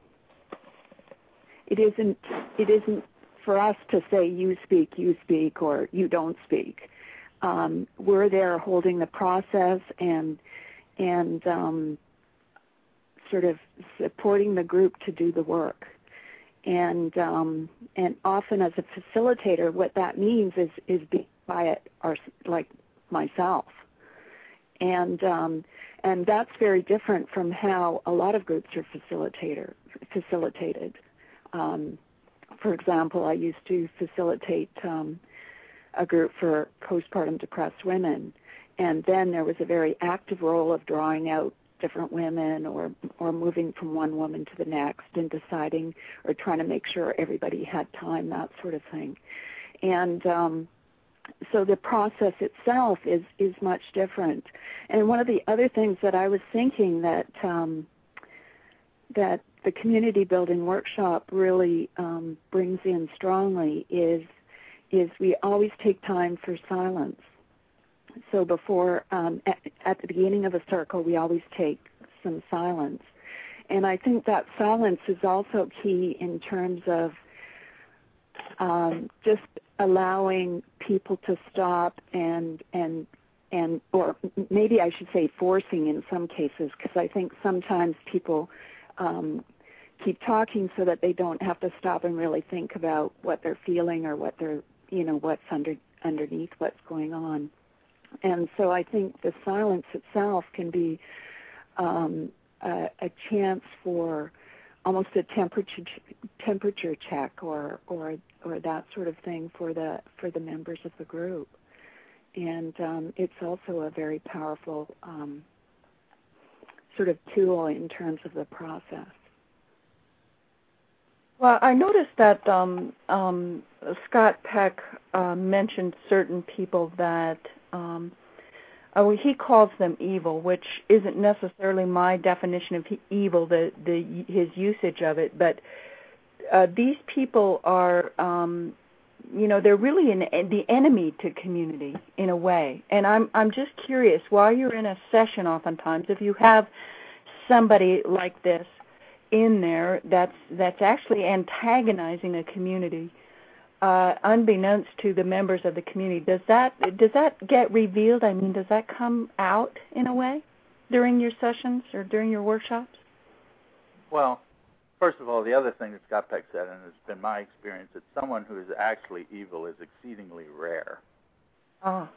Speaker 1: it isn't it isn't for us to say you speak, you speak, or you don't speak. Um, we're there holding the process and and um, sort of supporting the group to do the work. And um, and often as a facilitator, what that means is is being quiet, or like myself. And um, and that's very different from how a lot of groups are facilitator facilitated. Um, for example, I used to facilitate um, a group for postpartum depressed women, and then there was a very active role of drawing out different women or or moving from one woman to the next and deciding or trying to make sure everybody had time, that sort of thing. And um, so the process itself is, is much different. And one of the other things that I was thinking that um, that the community building workshop really um, brings in strongly is is we always take time for silence. So before, um, at, at the beginning of a circle, we always take some silence. And I think that silence is also key in terms of um, just allowing people to stop and, and, and, or maybe I should say forcing in some cases, because I think sometimes people um, keep talking so that they don't have to stop and really think about what they're feeling or what they're, you know, what's under, underneath what's going on. And so I think the silence itself can be um, a, a chance for almost a temperature temperature check or, or or that sort of thing for the for the members of the group. And um, it's also a very powerful um, sort of tool in terms of the process.
Speaker 3: Well, I noticed that um, um, Scott Peck uh, mentioned certain people that um, oh, he calls them evil, which isn't necessarily my definition of evil, the, the his usage of it. But uh, these people are, um, you know, they're really an, the enemy to community in a way. And I'm I'm just curious, while you're in a session, oftentimes, if you have somebody like this, in there that's that's actually antagonizing a community, uh, unbeknownst to the members of the community. Does that does that get revealed? I mean, does that come out in a way during your sessions or during your workshops?
Speaker 7: Well, first of all, the other thing that Scott Peck said, and it's been my experience, that someone who is actually evil is exceedingly rare.
Speaker 3: Ah.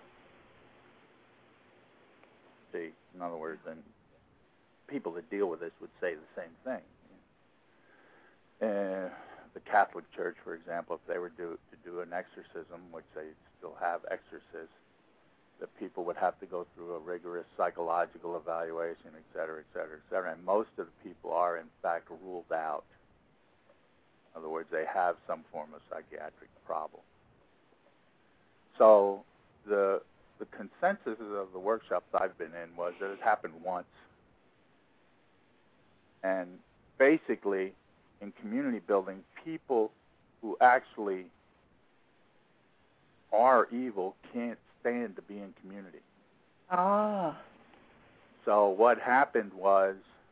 Speaker 7: See, in other words, and people that deal with this would say the same thing. Uh, the Catholic Church, for example, if they were do, to do an exorcism, which they still have exorcists, the people would have to go through a rigorous psychological evaluation, et cetera, et cetera, et cetera. And most of the people are, in fact, ruled out. In other words, they have some form of psychiatric problem. So the the consensus of the workshops I've been in was that it happened once. And basically, in community building, people who actually are evil can't stand to be in community.
Speaker 3: Ah.
Speaker 7: So what happened was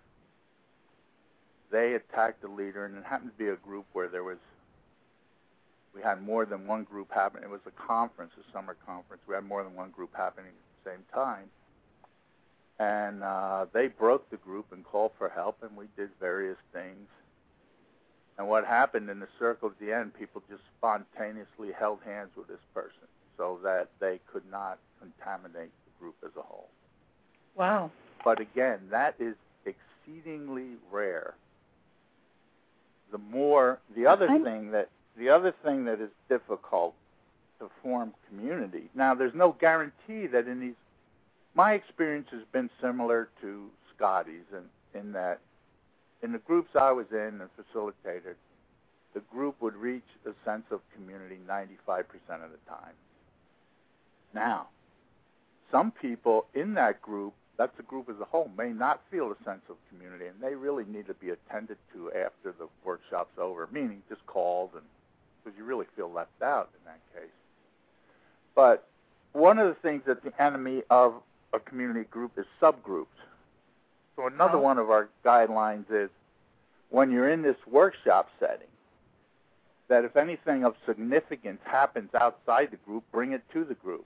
Speaker 7: they attacked the leader, and it happened to be a group where there was, we had more than one group happening. It was a conference, a summer conference. We had more than one group happening at the same time. And uh, they broke the group and called for help, and we did various things. And what happened in the circle at the end, people just spontaneously held hands with this person so that they could not contaminate the group as a whole.
Speaker 3: Wow.
Speaker 7: But again, that is exceedingly rare. The more, the other
Speaker 3: I'm,
Speaker 7: thing that, the other thing that is difficult to form community. Now, there's no guarantee that in these, my experience has been similar to Scotty's in, in that in the groups I was in and facilitated, the group would reach a sense of community ninety-five percent of the time. Now, some people in that group, that's the group as a whole, may not feel a sense of community, and they really need to be attended to after the workshop's over, meaning just called, and because you really feel left out in that case. But one of the things that's the enemy of a community group is subgroups. So another
Speaker 3: oh.
Speaker 7: one of our guidelines is when you're in this workshop setting, that if anything of significance happens outside the group, bring it to the group.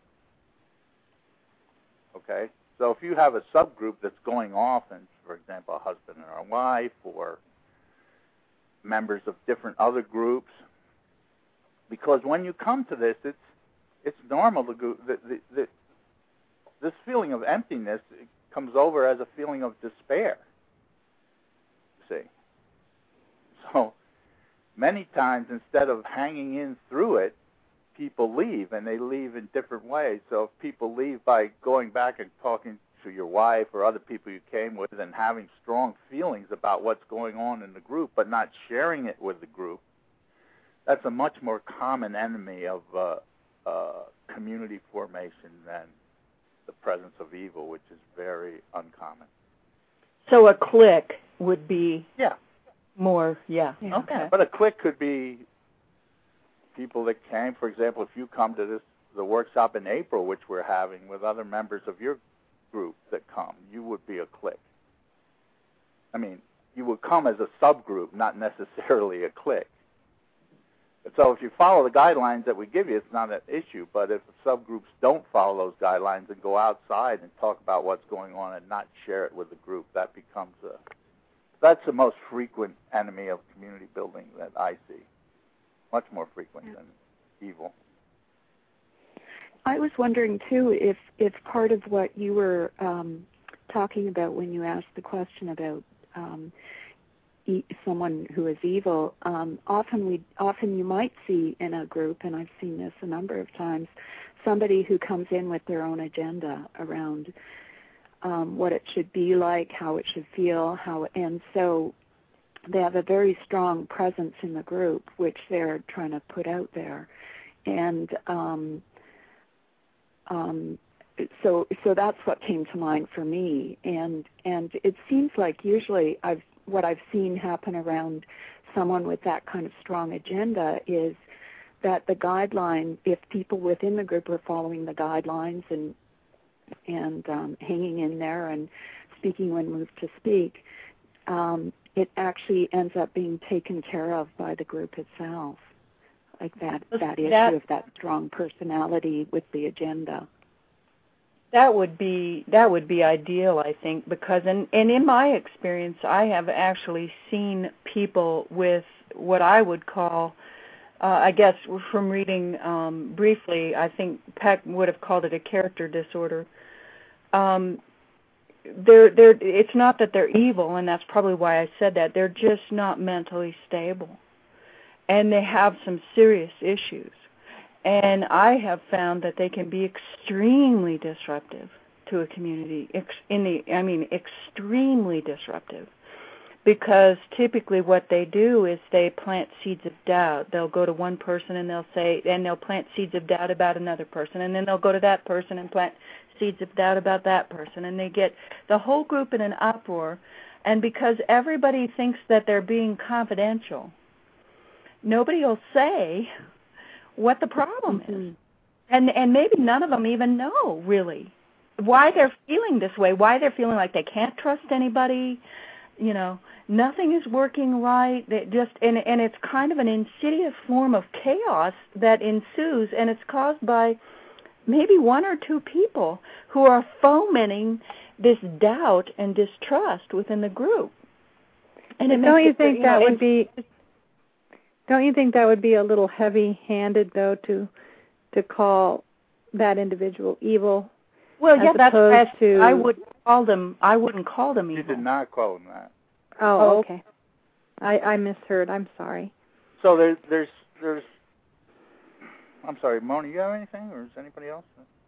Speaker 7: Okay? So if you have a subgroup that's going off, and for example, a husband and a wife, or members of different other groups, because when you come to this, it's it's normal to go, the, the, the, this feeling of emptiness comes over as a feeling of despair. See? So many times, instead of hanging in through it, people leave, and they leave in different ways. So if people leave by going back and talking to your wife or other people you came with and having strong feelings about what's going on in the group, but not sharing it with the group, that's a much more common enemy of uh, uh, community formation than the presence of evil, which is very uncommon.
Speaker 3: So a clique would be
Speaker 7: yeah
Speaker 3: more, yeah.
Speaker 7: yeah.
Speaker 3: Okay.
Speaker 7: But a clique could be people that came, for example, if you come to this the workshop in April, which we're having with other members of your group that come, you would be a clique. I mean, you would come as a subgroup, not necessarily a clique. So if you follow the guidelines that we give you, it's not an issue. But if subgroups don't follow those guidelines and go outside and talk about what's going on and not share it with the group, that becomes a that's the most frequent enemy of community building that I see. Much more frequent than evil.
Speaker 1: I was wondering too if if part of what you were um, talking about when you asked the question about um, someone who is evil, um, often we often you might see in a group, and I've seen this a number of times, somebody who comes in with their own agenda around um, what it should be like, how it should feel, how, and so they have a very strong presence in the group, which they're trying to put out there, and um, um, so so that's what came to mind for me, and and it seems like usually I've what I've seen happen around someone with that kind of strong agenda is that the guideline, if people within the group are following the guidelines and and um, hanging in there and speaking when moved to speak, um, it actually ends up being taken care of by the group itself, like that, that issue
Speaker 3: that,
Speaker 1: of that strong personality with the agenda.
Speaker 3: That would be that would be ideal, I think, because in, and in my experience, I have actually seen people with what I would call, uh, I guess from reading um, briefly, I think Peck would have called it a character disorder. Um, they're, they're, it's not that they're evil, and that's probably why I said that. They're just not mentally stable, and they have some serious issues. And I have found that they can be extremely disruptive to a community. In the, I mean, extremely disruptive, because typically what they do is they plant seeds of doubt. They'll go to one person and they'll say, and they'll plant seeds of doubt about another person, and then they'll go to that person and plant seeds of doubt about that person, and they get the whole group in an uproar. And because everybody thinks that they're being confidential, nobody will say what the problem
Speaker 1: mm-hmm.
Speaker 3: is. And and maybe none of them even know, really, why they're feeling this way, why they're feeling like they can't trust anybody, you know, nothing is working right. They just and, and it's kind of an insidious form of chaos that ensues, and it's caused by maybe one or two people who are fomenting this doubt and distrust within the group. And it
Speaker 4: don't you
Speaker 3: it,
Speaker 4: think
Speaker 3: you
Speaker 4: that
Speaker 3: know,
Speaker 4: would be... Don't you think that would be a little heavy-handed, though, to to call that individual evil?
Speaker 3: Well,
Speaker 4: as
Speaker 3: yeah, that's why
Speaker 4: to...
Speaker 3: I would call them. I wouldn't call them evil.
Speaker 7: You did not call them that.
Speaker 4: Oh, okay. I, I misheard. I'm sorry.
Speaker 7: So there, there's there's. I'm sorry, Mona. You have anything, or is anybody else?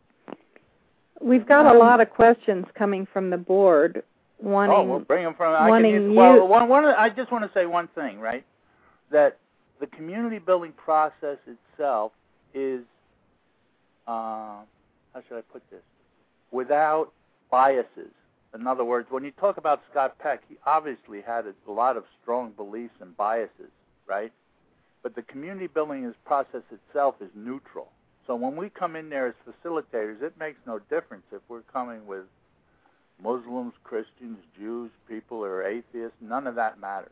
Speaker 4: We've got um, a lot of questions coming from the board. Wanting,
Speaker 7: oh, we'll bring them from.
Speaker 4: Wanting
Speaker 7: I can,
Speaker 4: you,
Speaker 7: well, one, one, I just want to say one thing, right? That the community building process itself is, uh, how should I put this, without biases. In other words, when you talk about Scott Peck, he obviously had a, a lot of strong beliefs and biases, right? But the community building process itself is neutral. So when we come in there as facilitators, it makes no difference if we're coming with Muslims, Christians, Jews, people who are atheists. None of that matters.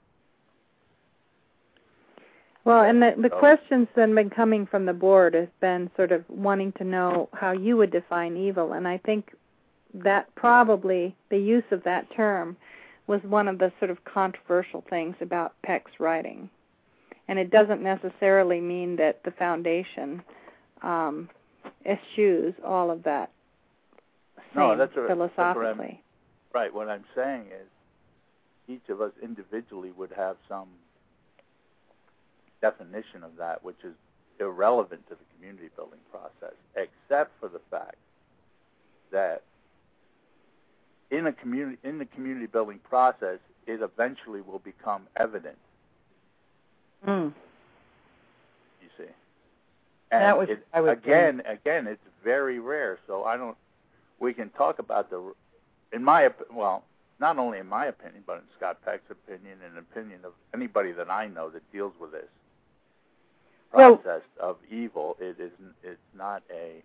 Speaker 4: Well, and the, the questions that have been coming from the board has been sort of wanting to know how you would define evil, and I think that probably the use of that term was one of the sort of controversial things about Peck's writing. And it doesn't necessarily mean that the foundation um, eschews all of that
Speaker 7: no, that's a,
Speaker 4: philosophically.
Speaker 7: That's what right, what I'm saying is each of us individually would have some definition of that, which is irrelevant to the community building process, except for the fact that in a community in the community building process, it eventually will become evident.
Speaker 3: Mm.
Speaker 7: You see, and
Speaker 3: that was
Speaker 7: it,
Speaker 3: I would
Speaker 7: again,
Speaker 3: think.
Speaker 7: again, it's very rare. So I don't. We can talk about the, in my well, not only in my opinion, but in Scott Peck's opinion and opinion of anybody that I know that deals with this process well, of evil. It is it's not a.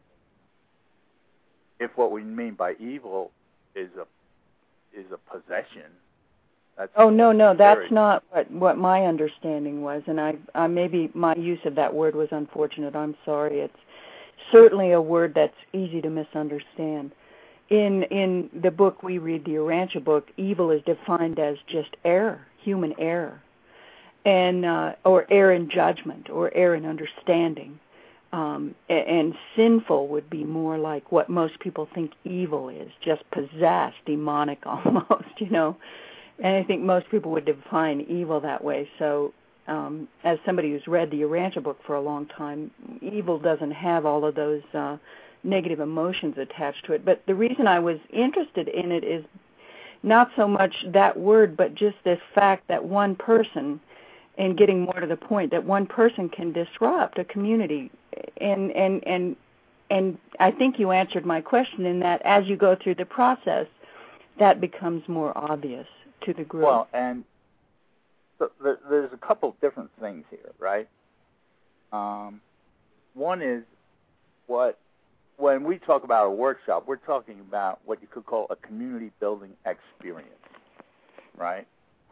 Speaker 7: If what we mean by evil is a is a possession. That's
Speaker 3: oh no, no, that's
Speaker 7: very,
Speaker 3: not what what my understanding was, and I, I maybe my use of that word was unfortunate. I'm sorry. It's certainly a word that's easy to misunderstand. In in the book we read, the Urantia book, evil is defined as just error, human error, and uh, or error in judgment, or error in understanding. Um, and sinful would be more like what most people think evil is, just possessed, demonic almost, you know. And I think most people would define evil that way. So um, as somebody who's read the Urantia book for a long time, evil doesn't have all of those uh, negative emotions attached to it. But the reason I was interested in it is not so much that word, but just this fact that one person, and getting more to the point, that one person can disrupt a community. And and and and I think you answered my question in that as you go through the process, that becomes more obvious to the group.
Speaker 7: Well, and so there's a couple different things here, right? Um, one is what when we talk about a workshop, we're talking about what you could call a community building experience, right?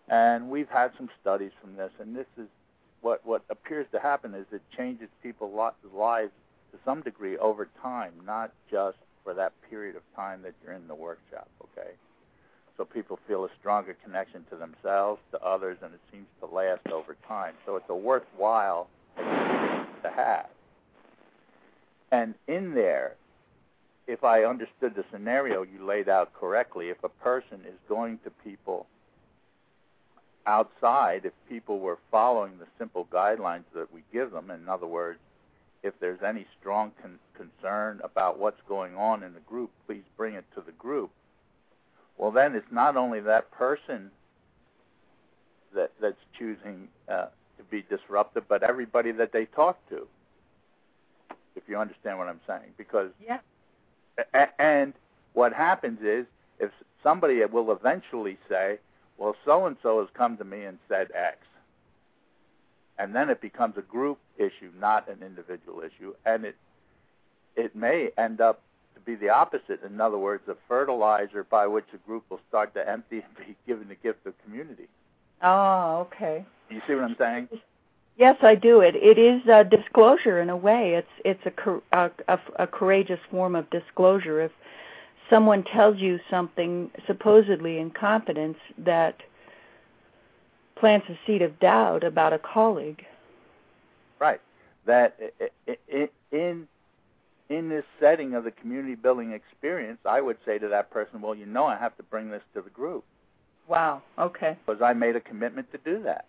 Speaker 7: And we've had some studies from this, and this is what, what appears to happen is it changes people's lives to some degree over time, not just for that period of time that you're in the workshop, okay? So people feel a stronger connection to themselves, to others, and it seems to last over time. So it's a worthwhile experience to have. And in there, if I understood the scenario you laid out correctly, if a person is going to people outside, if people were following the simple guidelines that we give them, in other words, if there's any strong con- concern about what's going on in the group, please bring it to the group. Well, then it's not only that person that that's choosing uh, to be disruptive, but everybody that they talk to, if you understand what I'm saying. Because
Speaker 3: yeah.
Speaker 7: a- and what happens is, if somebody will eventually say, well, so-and-so has come to me and said X. And then it becomes a group issue, not an individual issue. And it it may end up to be the opposite. In other words, a fertilizer by which a group will start to empty and be given the gift of community.
Speaker 3: Oh, okay.
Speaker 7: You see what I'm saying?
Speaker 3: Yes, I do. It it is a disclosure in a way. It's it's a, a, a, a courageous form of disclosure. If someone tells you something supposedly in confidence that plants a seed of doubt about a colleague.
Speaker 7: Right. That in in this setting of the community building experience, I would say to that person, well, you know I have to bring this to the group.
Speaker 3: Wow. Okay.
Speaker 7: Because I made a commitment to do that.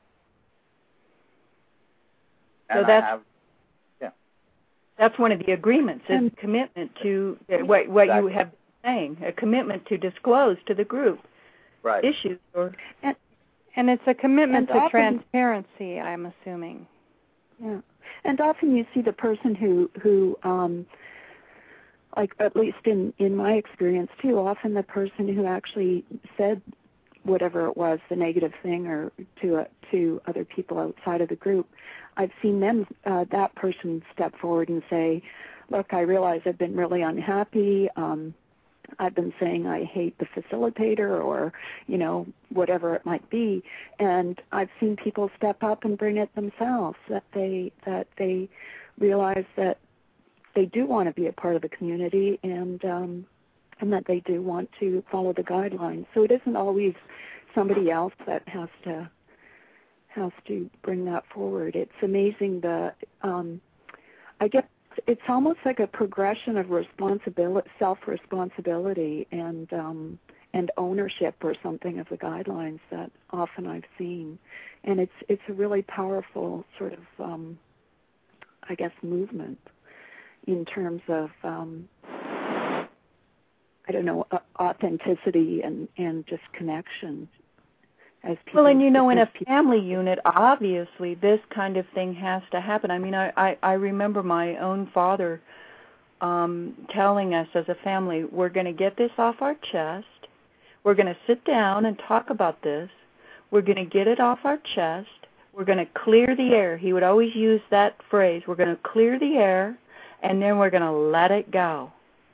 Speaker 7: And
Speaker 3: so that's,
Speaker 7: I have, yeah.
Speaker 3: That's one of the agreements, is
Speaker 1: and,
Speaker 3: commitment to uh, what, what
Speaker 7: exactly.
Speaker 3: you have been saying, a commitment to disclose to the group
Speaker 7: right.
Speaker 3: issues. Or,
Speaker 4: and, and it's a commitment
Speaker 1: and
Speaker 4: to
Speaker 1: often,
Speaker 4: transparency, I'm assuming.
Speaker 1: Yeah. And often you see the person who, who um, like at least in, in my experience too, often the person who actually said whatever it was, the negative thing, or to uh, to other people outside of the group, I've seen them, uh, that person step forward and say, look, I realize I've been really unhappy. Um, I've been saying I hate the facilitator, or, you know, whatever it might be. And I've seen people step up and bring it themselves, that they that they realize that they do want to be a part of the community, and um, and that they do want to follow the guidelines. So it isn't always somebody else that has to has to bring that forward. It's amazing the um, I guess it's almost like a progression of responsibility, self-responsibility, and um, and ownership or something of the guidelines that often I've seen, and it's it's a really powerful sort of um, I guess movement in terms of um, I don't know, authenticity and, and just connection. As people,
Speaker 3: well, and you know, in a family unit, obviously this kind of thing has to happen. I mean, I, I, I remember my own father um, telling us as a family, we're going to get this off our chest. We're going to sit down and talk about this. We're going to get it off our chest. We're going to clear the air. He would always use that phrase, we're going to clear the air, and then we're going to let it go.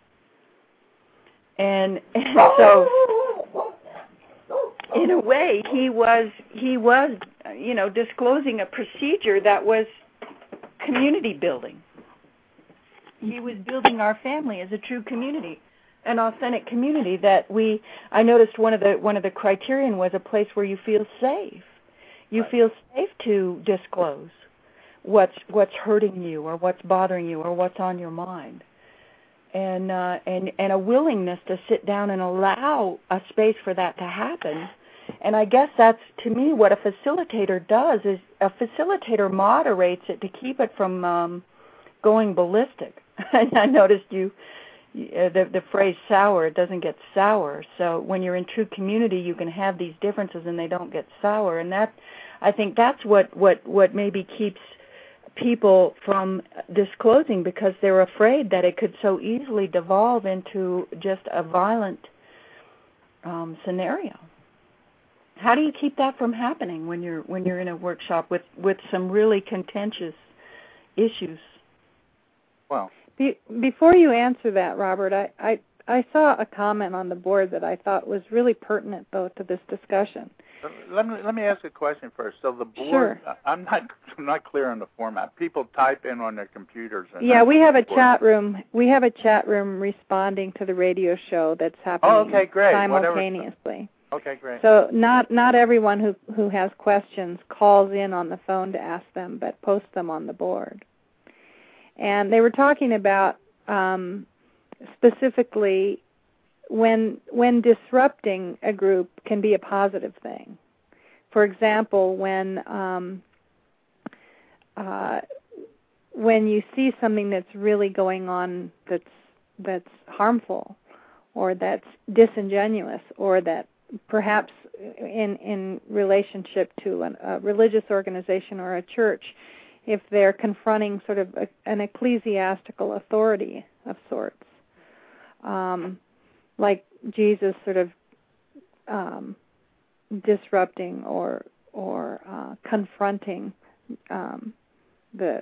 Speaker 3: And, and so, in a way, he was he was, you know, disclosing a procedure that was community building. He was building our family as a true community, an authentic community that we. I noticed one of the one of the criterion was a place where you feel safe. You
Speaker 7: right.
Speaker 3: feel safe to disclose what's what's hurting you, or what's bothering you, or what's on your mind. And, uh, and and a willingness to sit down and allow a space for that to happen. And I guess that's, to me, what a facilitator does, is a facilitator moderates it to keep it from um, going ballistic. And I noticed you, uh, the, the phrase sour, it doesn't get sour. So when you're in true community, you can have these differences and they don't get sour. And that, I think that's what, what, what maybe keeps people from disclosing, because they're afraid that it could so easily devolve into just a violent um, scenario. How do you keep that from happening when you're when you're in a workshop with, with some really contentious issues?
Speaker 7: Well,
Speaker 4: Be, before you answer that, Robert, I, I I saw a comment on the board that I thought was really pertinent, though, to this discussion.
Speaker 7: Let me let me ask a question first. So the board,
Speaker 4: Sure.
Speaker 7: I'm not I'm not clear on the format. People type in on their computers. And
Speaker 4: yeah, we have a
Speaker 7: board.
Speaker 4: chat room. We have a chat room responding to the radio show that's happening
Speaker 7: oh, okay, great.
Speaker 4: simultaneously.
Speaker 7: Whatever. Okay, great.
Speaker 4: So not not everyone who who has questions calls in on the phone to ask them, but posts them on the board. And they were talking about um, specifically when when disrupting a group can be a positive thing. For example, when um, uh, when you see something that's really going on that's that's harmful, or that's disingenuous, or that perhaps in in relationship to an, a religious organization or a church, if they're confronting sort of a, an ecclesiastical authority of sorts, um, like Jesus sort of um, disrupting or or uh, confronting um, the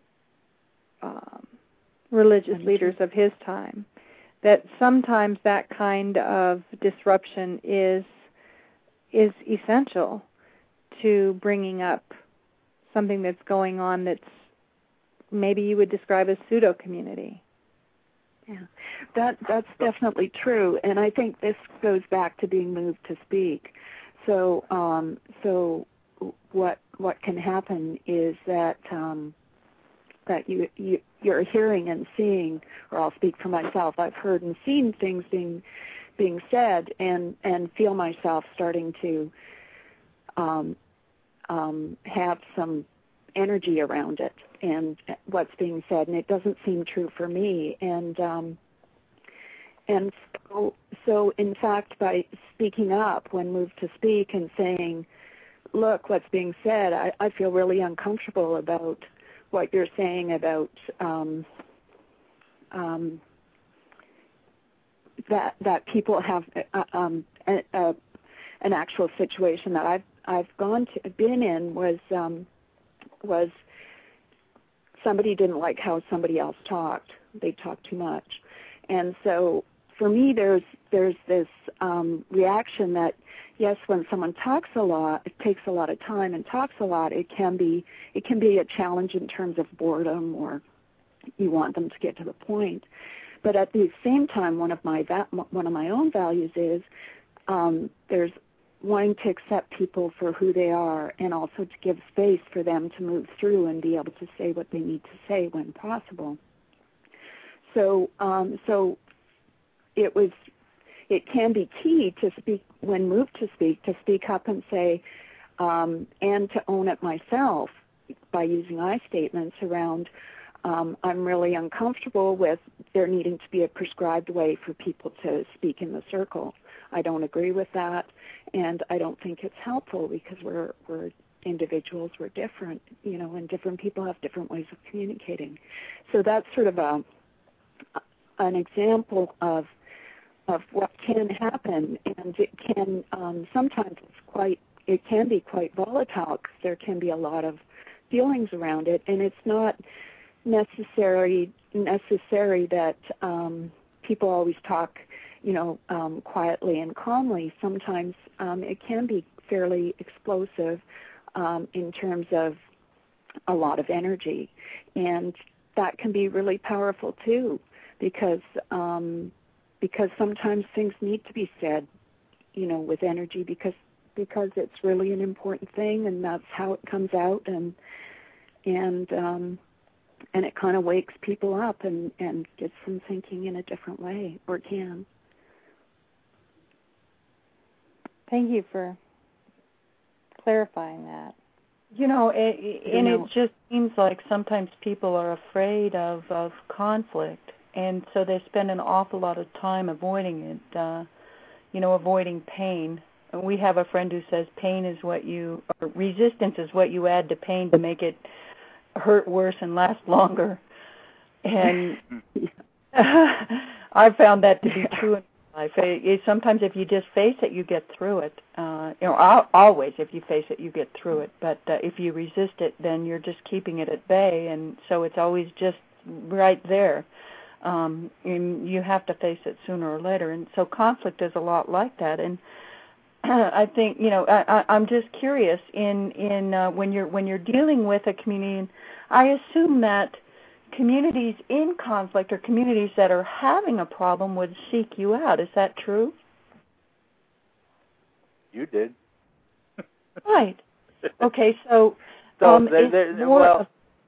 Speaker 4: um, religious leaders of his time, that sometimes that kind of disruption is is essential to bringing up something that's going on that's maybe you would describe as pseudo-community.
Speaker 1: Yeah, that that's definitely true, and I think this goes back to being moved to speak. So, um, so what what can happen is that um, that you, you you're hearing and seeing, or I'll speak for myself. I've heard and seen things being being said, and and feel myself starting to um, um, have some energy around it and what's being said, and it doesn't seem true for me. And um, and so, so, in fact, by speaking up when moved to speak and saying, look, what's being said, I, I feel really uncomfortable about what you're saying about um, um, that that people have uh, um, a, a, an actual situation that I've I've gone to been in was um, was somebody didn't like how somebody else talked. They talked too much, and so for me, there's there's this um, reaction that yes, when someone talks a lot, it takes a lot of time and talks a lot. It can be it can be a challenge in terms of boredom, or you want them to get to the point. But at the same time, one of my va- one of my own values is um, there's wanting to accept people for who they are, and also to give space for them to move through and be able to say what they need to say when possible. So, um, so it was. It can be key to speak when moved to speak, to speak up and say, um, and to own it myself by using I statements around. Um, I'm really uncomfortable with there needing to be a prescribed way for people to speak in the circle. I don't agree with that, and I don't think it's helpful because we're we're individuals, we're different, you know, and different people have different ways of communicating. So that's sort of a an example of of what can happen, and it can um, sometimes it's quite it can be quite volatile because there can be a lot of feelings around it, and it's not necessary necessary that um, people always talk, you know, um, quietly and calmly. Sometimes um, it can be fairly explosive um, in terms of a lot of energy, and that can be really powerful too, because um, because sometimes things need to be said, you know, with energy, because because it's really an important thing, and that's how it comes out, and and um, and it kind of wakes people up and, and gets them thinking in a different way, or can.
Speaker 4: Thank you for clarifying that.
Speaker 3: You know, it,
Speaker 1: You
Speaker 3: and
Speaker 1: know.
Speaker 3: it just seems like sometimes people are afraid of, of conflict, and so they spend an awful lot of time avoiding it, uh, you know, avoiding pain. And we have a friend who says pain is what you, or resistance is what you add to pain to make it hurt worse and last longer. And I found that to be true in my life. It, it, sometimes if you just face it, you get through it. Uh, you know, I'll, always if you face it, you get through it. But uh, if you resist it, then you're just keeping it at bay, and so it's always just right there. Um, and you have to face it sooner or later. And so conflict is a lot like that. And I think you know I, I'm just curious in in uh, when you're when you're dealing with a community. I assume that communities in conflict or communities that are having a problem would seek you out. Is that true?
Speaker 7: You did.
Speaker 3: Right. Okay. So.
Speaker 7: So
Speaker 3: um,
Speaker 7: there, there,
Speaker 3: more
Speaker 7: well,
Speaker 3: of,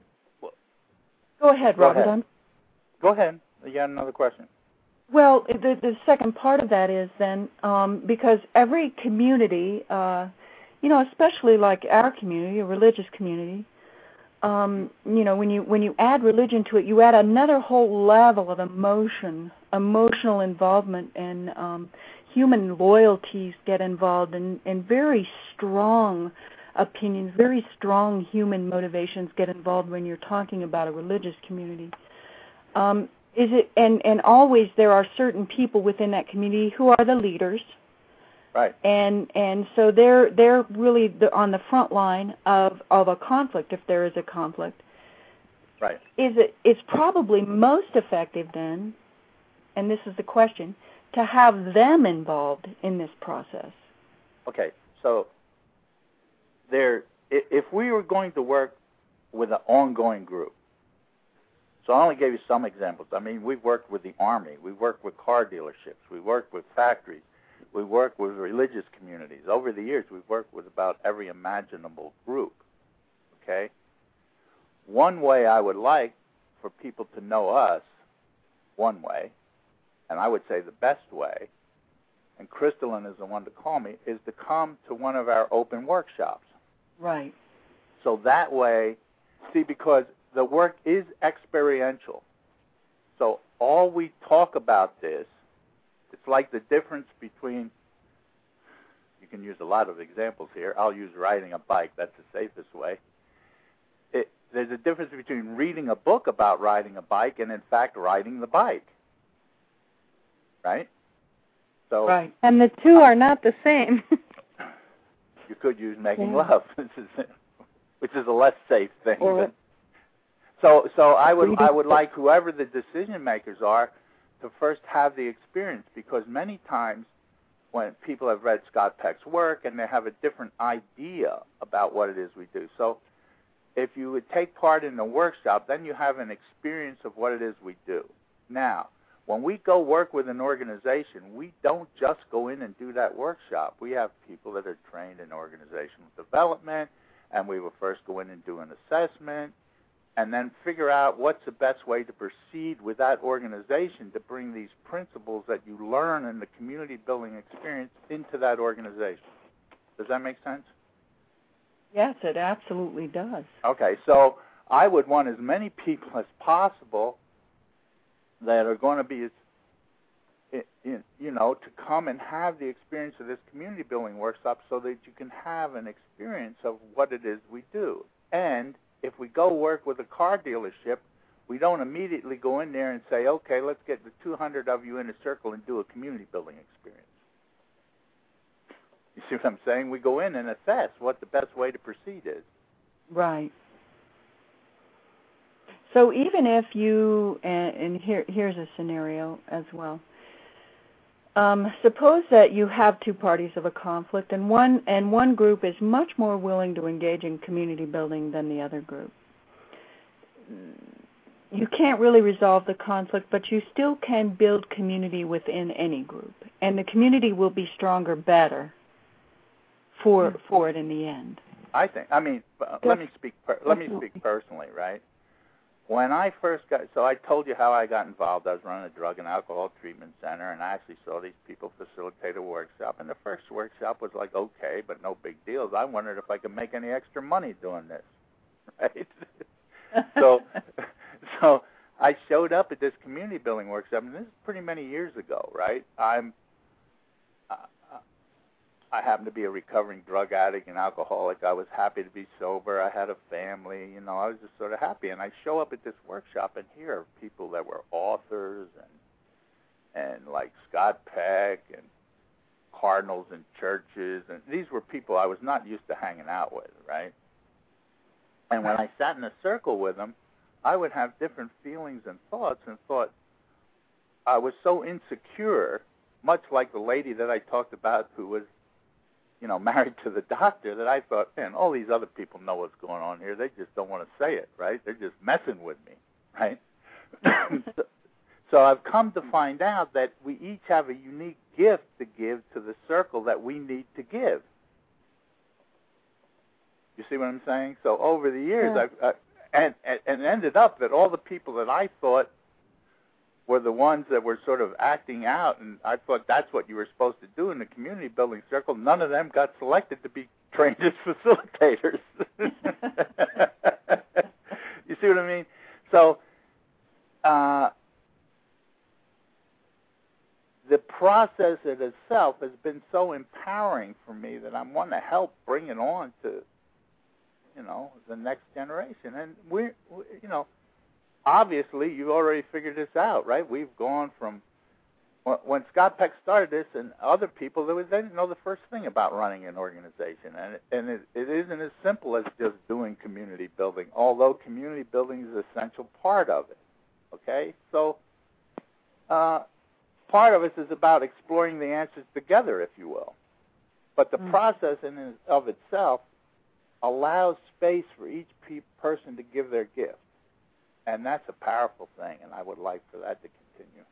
Speaker 3: go ahead,
Speaker 7: go
Speaker 3: Robert.
Speaker 7: Ahead.
Speaker 3: I'm,
Speaker 7: go ahead. You got another question?
Speaker 3: Well, the, the second part of that is then um, because every community, uh, you know, especially like our community, a religious community, um, you know, when you when you add religion to it, you add another whole level of emotion, emotional involvement, and um, human loyalties get involved, and, and very strong opinions, very strong human motivations get involved when you're talking about a religious community. Um, Is it and, and always there are certain people within that community who are the leaders,
Speaker 7: right?
Speaker 3: And and so they're they're really the, on the front line of, of a conflict if there is a conflict,
Speaker 7: right?
Speaker 3: Is it it's probably most effective then, and this is the question, to have them involved in this process.
Speaker 7: Okay, so there, if we were going to work with an ongoing group. So I only gave you some examples. I mean, we've worked with the Army. We've worked with car dealerships. We've worked with factories. We've worked with religious communities. Over the years, we've worked with about every imaginable group, okay? One way I would like for people to know us, one way, and I would say the best way, and Crystalline is the one to call me, is to come to one of our open workshops.
Speaker 3: Right.
Speaker 7: So that way, see, because the work is experiential. So all we talk about this, it's like the difference between, you can use a lot of examples here. I'll use riding a bike. That's the safest way. It, there's a difference between reading a book about riding a bike and, in fact, riding the bike. Right? So
Speaker 4: right. And the two are not the same.
Speaker 7: You could use making
Speaker 3: yeah.
Speaker 7: love, which is a less safe thing.
Speaker 3: Or,
Speaker 7: but, So, so I would, I would like whoever the decision makers are to first have the experience, because many times when people have read Scott Peck's work and they have a different idea about what it is we do. So, if you would take part in the workshop, then you have an experience of what it is we do. Now, when we go work with an organization, we don't just go in and do that workshop. We have people that are trained in organizational development, and we will first go in and do an assessment, and then figure out what's the best way to proceed with that organization to bring these principles that you learn in the community building experience into that organization. Does that make sense?
Speaker 3: Yes, it absolutely does.
Speaker 7: Okay, so I would want as many people as possible that are going to be, you know, to come and have the experience of this community building workshop so that you can have an experience of what it is we do. And if we go work with a car dealership, we don't immediately go in there and say, okay, let's get the two hundred of you in a circle and do a community building experience. You see what I'm saying? We go in and assess what the best way to proceed is.
Speaker 3: Right. So even if you, and, and here, here's a scenario as well. Um, suppose that you have two parties of a conflict, and one and one group is much more willing to engage in community building than the other group. You can't really resolve the conflict, but you still can build community within any group, and the community will be stronger, better for for it in the end.
Speaker 7: I think. I mean, uh, let me speak. Per- let me speak personally, right? When I first got, so I told you how I got involved. I was running a drug and alcohol treatment center, and I actually saw these people facilitate a workshop. And the first workshop was like, okay, but no big deals. I wondered if I could make any extra money doing this, right? so, so I showed up at this community building workshop, and this is pretty many years ago, right? I'm, uh, I happened to be a recovering drug addict and alcoholic. I was happy to be sober. I had a family. You know, I was just sort of happy. And I show up at this workshop, and here are people that were authors and and like Scott Peck and cardinals in churches. And these were people I was not used to hanging out with, right? And when I sat in a circle with them, I would have different feelings and thoughts and thought I was so insecure, much like the lady that I talked about who was you know, married to the doctor, that I thought, man, all these other people know what's going on here. They just don't want to say it, right? They're just messing with me, right? so, so I've come to find out that we each have a unique gift to give to the circle that we need to give. You see what I'm saying? So over the years, yeah. I've, uh, and, and and ended up that all the people that I thought were the ones that were sort of acting out, and I thought that's what you were supposed to do in the community building circle, none of them got selected to be trained as facilitators. You see what I mean? So uh, the process in itself has been so empowering for me that I want to help bring it on to, you know, the next generation. And we're, we, you know, obviously you've already figured this out, right? We've gone from, when Scott Peck started this and other people, there was, they didn't know the first thing about running an organization. And it, and it, it isn't as simple as just doing community building, although community building is an essential part of it, okay? So uh, part of it is about exploring the answers together, if you will. But the mm. process in and of itself allows space for each pe- person to give their gift. And that's a powerful thing, and I would like for that to continue.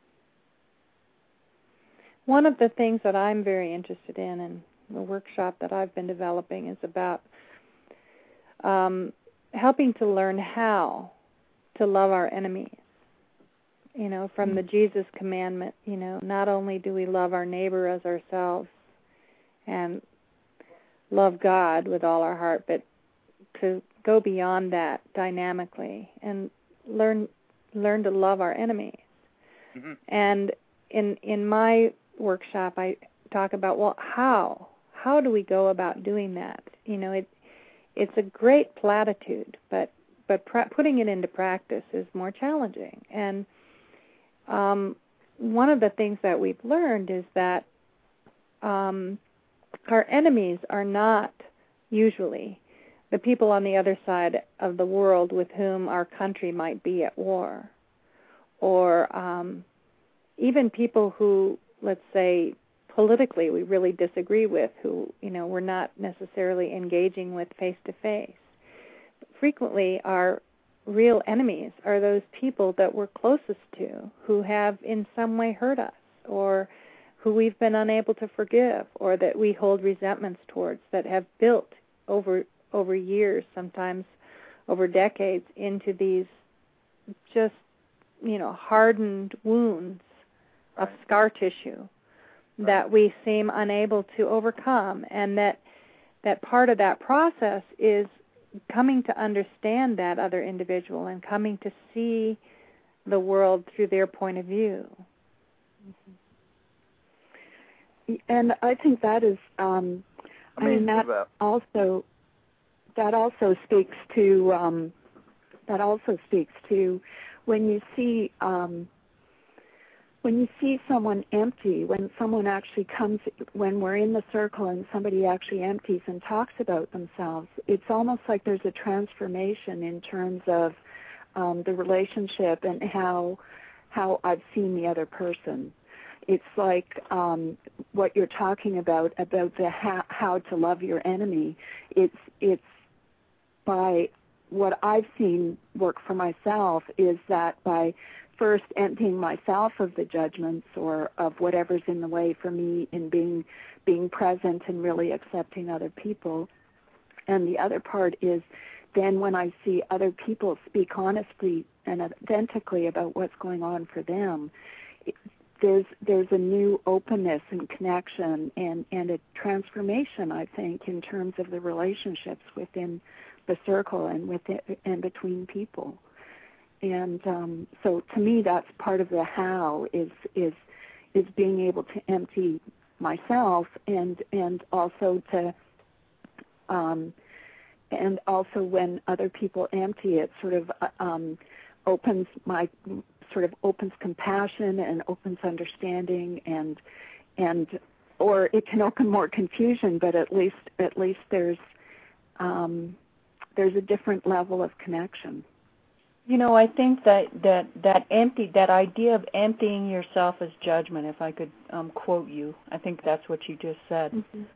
Speaker 4: One of the things that I'm very interested in, and the workshop that I've been developing, is about um, helping to learn how to love our enemies. You know, from the Jesus commandment, you know, not only do we love our neighbor as ourselves and love God with all our heart, but to go beyond that dynamically and learn learn to love our enemies. Mm-hmm. And in in my workshop, I talk about, well, how how do we go about doing that? You know, it it's a great platitude, but but pra- putting it into practice is more challenging. And um, one of the things that we've learned is that um, our enemies are not usually the people on the other side of the world with whom our country might be at war, or um, even people who, let's say, politically we really disagree with, who, you know, we're not necessarily engaging with face-to-face. Frequently, our real enemies are those people that we're closest to, who have in some way hurt us, or who we've been unable to forgive, or that we hold resentments towards, that have built over over years, sometimes over decades, into these just, you know, hardened wounds of right. scar tissue right. that we seem unable to overcome. And that that part of that process is coming to understand that other individual and coming to see the world through their point of view.
Speaker 8: Mm-hmm. And I think that is, um, I mean, I mean that about. also... That also speaks to um, that also speaks to when you see um, when you see someone empty, when someone actually comes, when we're in the circle and somebody actually empties and talks about themselves, it's almost like there's a transformation in terms of um, the relationship and how how I've seen the other person. It's like um, what you're talking about about the ha- how to love your enemy. It's it's by what I've seen work for myself is that by first emptying myself of the judgments or of whatever's in the way for me in being being present and really accepting other people. And the other part is then when I see other people speak honestly and authentically about what's going on for them, it, there's there's a new openness and connection and, and a transformation, I think, in terms of the relationships within the circle and within and between people. And um, so to me that's part of the how is is is being able to empty myself and and also to um, and also when other people empty it sort of um, opens my sort of opens compassion and opens understanding and and or it can open more confusion, but at least at least there's um, there's a different level of connection.
Speaker 3: You know, I think that that that empty that idea of emptying yourself as judgment, if I could um, quote you, I think that's what you just said.
Speaker 8: Mm-hmm.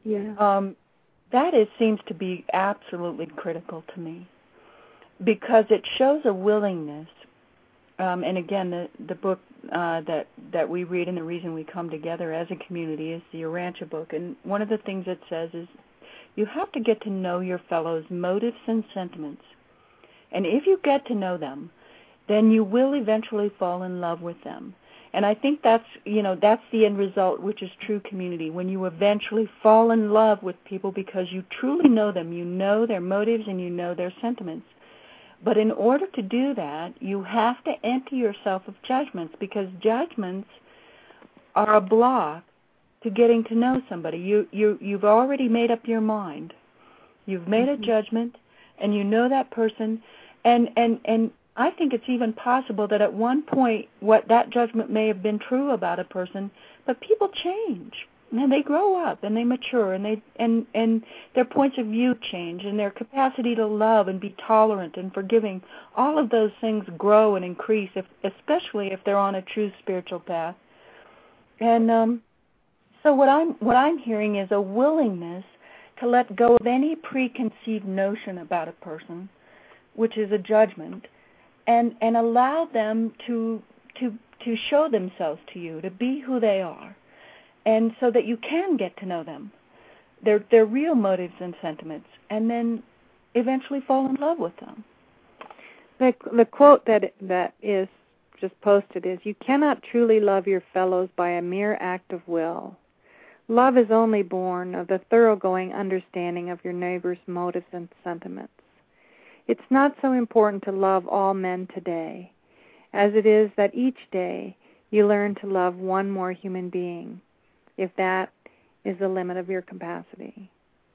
Speaker 8: Yeah.
Speaker 3: Um, that is seems to be absolutely critical to me, because it shows a willingness. Um, and again, the the book uh, that that we read and the reason we come together as a community is the Urantia book. And one of the things it says is you have to get to know your fellows' motives and sentiments. And if you get to know them, then you will eventually fall in love with them. And I think that's, you know, that's the end result, which is true community, when you eventually fall in love with people because you truly know them. You know their motives and you know their sentiments. But in order to do that, you have to empty yourself of judgments, because judgments are a block to getting to know somebody. You, you, you've already made up your mind. You've made mm-hmm. a judgment, and you know that person, and, and, and I think it's even possible that at one point what that judgment may have been true about a person, but people change. And they grow up and they mature, and they and, and their points of view change, and their capacity to love and be tolerant and forgiving. All of those things grow and increase, if, especially if they're on a true spiritual path. And um, so what I'm what I'm hearing is a willingness to let go of any preconceived notion about a person, which is a judgment, and and allow them to to to show themselves to you, to be who they are. And so that you can get to know them, their their real motives and sentiments, and then eventually fall in love with them.
Speaker 4: The the quote that that is just posted is, "You cannot truly love your fellows by a mere act of will. Love is only born of the thoroughgoing understanding of your neighbor's motives and sentiments. It's not so important to love all men today, as it is that each day you learn to love one more human being, if that is the limit of your capacity."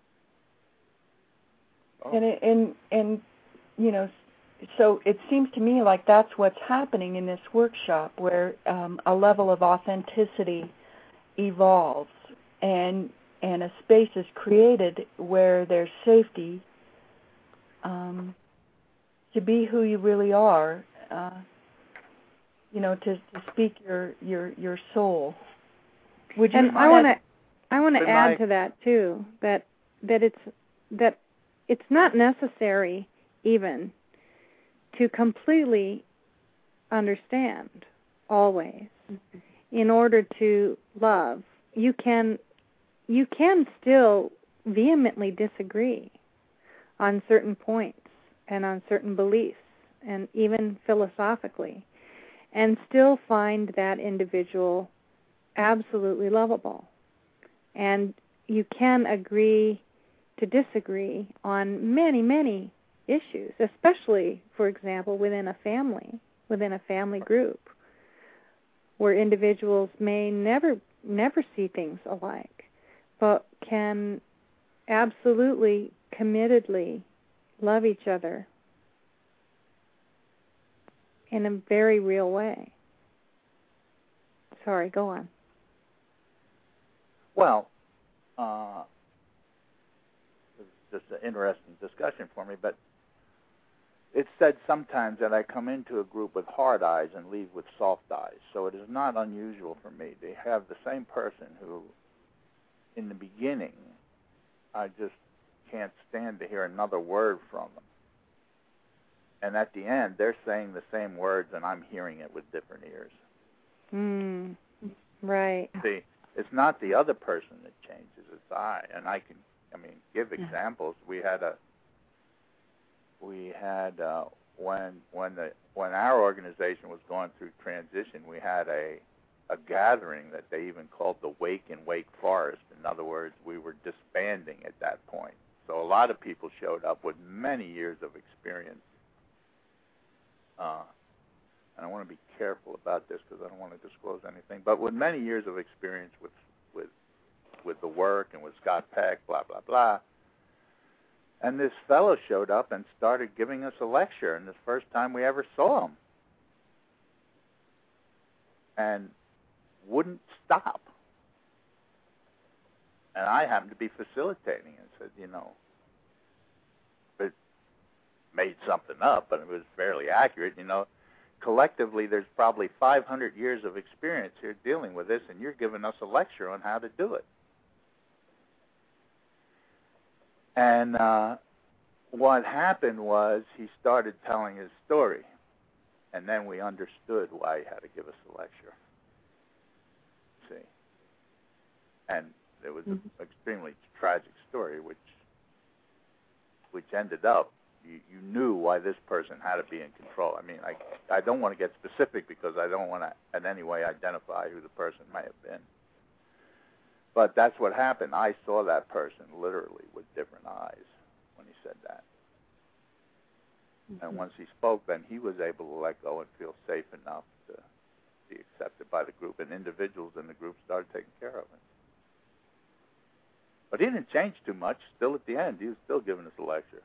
Speaker 3: Oh. And, and, and, you know, so it seems to me like that's what's happening in this workshop, where um, a level of authenticity evolves, and and a space is created where there's safety um, to be who you really are, uh, you know, to, to speak your, your, your soul. Would you
Speaker 4: and I want to, I want to add my... to that too. That that it's that it's not necessary even to completely understand always mm-hmm. in order to love. You can you can still vehemently disagree on certain points and on certain beliefs, and even philosophically, and still find that individual absolutely lovable. And you can agree to disagree on many, many issues, especially, for example, within a family, within a family group, where individuals may never, never see things alike, but can absolutely, committedly love each other in a very real way. Sorry, go on.
Speaker 7: Well, uh, it's just an interesting discussion for me, but it's said sometimes that I come into a group with hard eyes and leave with soft eyes, so it is not unusual for me to have the same person who, in the beginning, I just can't stand to hear another word from them. And at the end, they're saying the same words, and I'm hearing it with different ears.
Speaker 4: Mm, right.
Speaker 7: See, it's not the other person that changes, it's I. And I can, I mean, give examples. We had a, we had uh, when when the when our organization was going through transition, we had a a gathering that they even called the Wake and Wake Forest. In other words, we were disbanding at that point. So a lot of people showed up with many years of experience. Uh, and I want to be careful about this because I don't want to disclose anything, but with many years of experience with with with the work and with Scott Peck, blah, blah, blah. And this fellow showed up and started giving us a lecture, and this first time we ever saw him. And wouldn't stop. And I happened to be facilitating and said, you know, it made something up, but it was fairly accurate, you know. Collectively, there's probably five hundred years of experience here dealing with this, and you're giving us a lecture on how to do it. And uh, what happened was he started telling his story, and then we understood why he had to give us a lecture. See? And it was mm-hmm. an extremely tragic story, which which ended up, you, you knew why this person had to be in control. I mean, I, I don't want to get specific because I don't want to in any way identify who the person may have been. But that's what happened. I saw that person literally with different eyes when he said that. Mm-hmm. And once he spoke, then he was able to let go and feel safe enough to be accepted by the group, and individuals in the group started taking care of him. But he didn't change too much. Still, at the end, he was still giving us a lecture.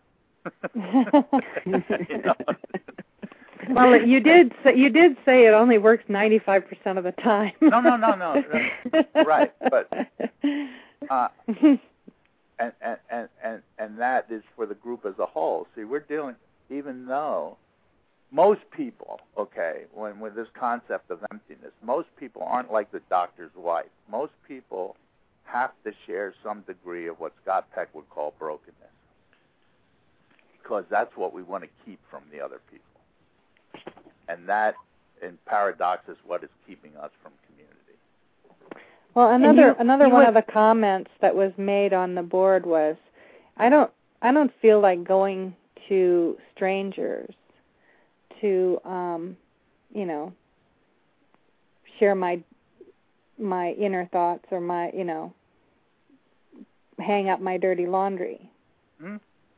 Speaker 7: You know?
Speaker 4: Well, you did say, you did say it only works ninety-five percent of the time.
Speaker 7: no, no, no, no, no. Right, but uh, and, and and and and that is for the group as a whole. See, we're dealing, even though most people, okay, when with this concept of emptiness, most people aren't like the doctor's wife. Most people have to share some degree of what Scott Peck would call brokenness, because that's what we want to keep from the other people. And that, in paradox, is what is keeping us from community.
Speaker 4: Well, another
Speaker 3: you,
Speaker 4: another
Speaker 3: you
Speaker 4: one
Speaker 3: would,
Speaker 4: of the comments that was made on the board was, I don't I don't feel like going to strangers to um, you know, share my my inner thoughts or my, you know, hang up my dirty laundry.
Speaker 7: Hmm?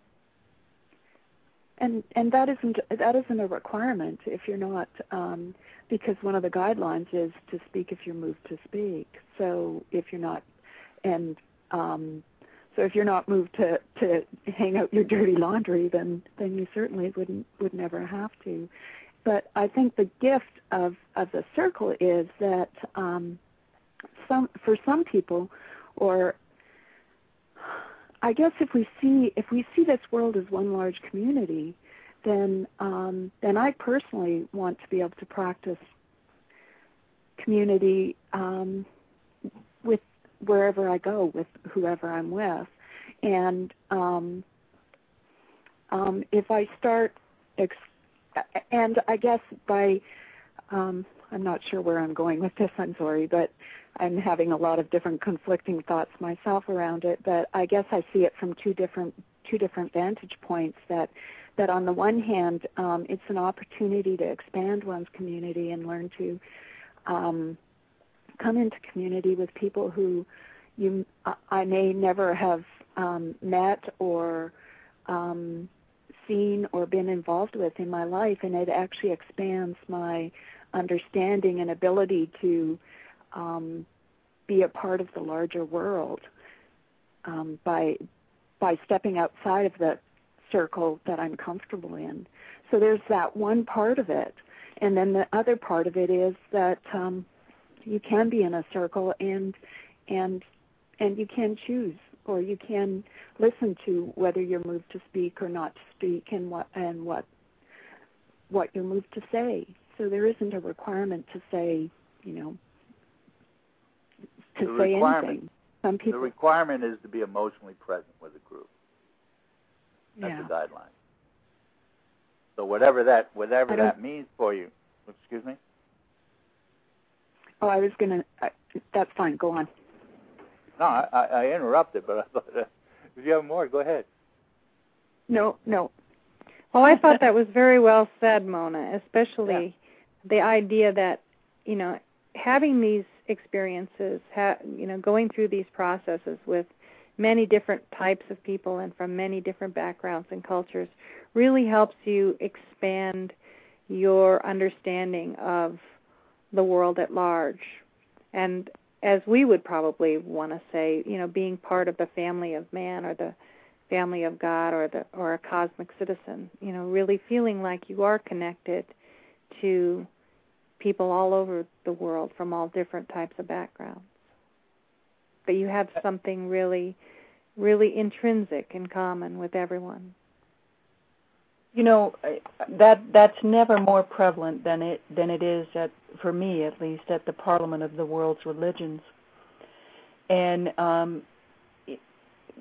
Speaker 8: And and that isn't that isn't a requirement if you're not, um, because one of the guidelines is to speak if you're moved to speak. So if you're not, and um, so if you're not moved to, to hang out your dirty laundry, then then you certainly wouldn't would never have to. But I think the gift of, of the circle is that um, some for some people, or I guess if we see if we see this world as one large community, then um, then I personally want to be able to practice community um, with wherever I go, with whoever I'm with, and um, um, if I start, ex- and I guess by um, I'm not sure where I'm going with this. I'm sorry, but I'm having a lot of different conflicting thoughts myself around it, but I guess I see it from two different two different vantage points. That that on the one hand, um, it's an opportunity to expand one's community and learn to um, come into community with people who you I may never have um, met or um, seen or been involved with in my life, and it actually expands my understanding and ability to Um, be a part of the larger world um, by by stepping outside of the circle that I'm comfortable in. So there's that one part of it, and then the other part of it is that um, you can be in a circle and and and you can choose, or you can listen to whether you're moved to speak or not to speak, and what and what what you're moved to say. So there isn't a requirement to say, you know, to
Speaker 7: the
Speaker 8: say
Speaker 7: requirement,
Speaker 8: anything. Some people.
Speaker 7: The requirement is to be emotionally present with the group. That's
Speaker 8: yeah.
Speaker 7: the guideline. So whatever that whatever that means for you. Excuse me?
Speaker 8: Oh, I was going to, that's fine, go on.
Speaker 7: No, I, I interrupted, but I thought, uh, if you have more, go ahead.
Speaker 8: No, no.
Speaker 4: Well, I thought that was very well said, Mona, especially yeah. the idea that, you know, having these experiences, ha- you know, going through these processes with many different types of people and from many different backgrounds and cultures really helps you expand your understanding of the world at large. And as we would probably want to say, you know, being part of the family of man or the family of God or the or a cosmic citizen, you know, really feeling like you are connected to people all over the world from all different types of backgrounds. But you have something really, really intrinsic in common with everyone.
Speaker 3: You know, that that's never more prevalent than it than it is at, for me at least, at the Parliament of the World's Religions. And um,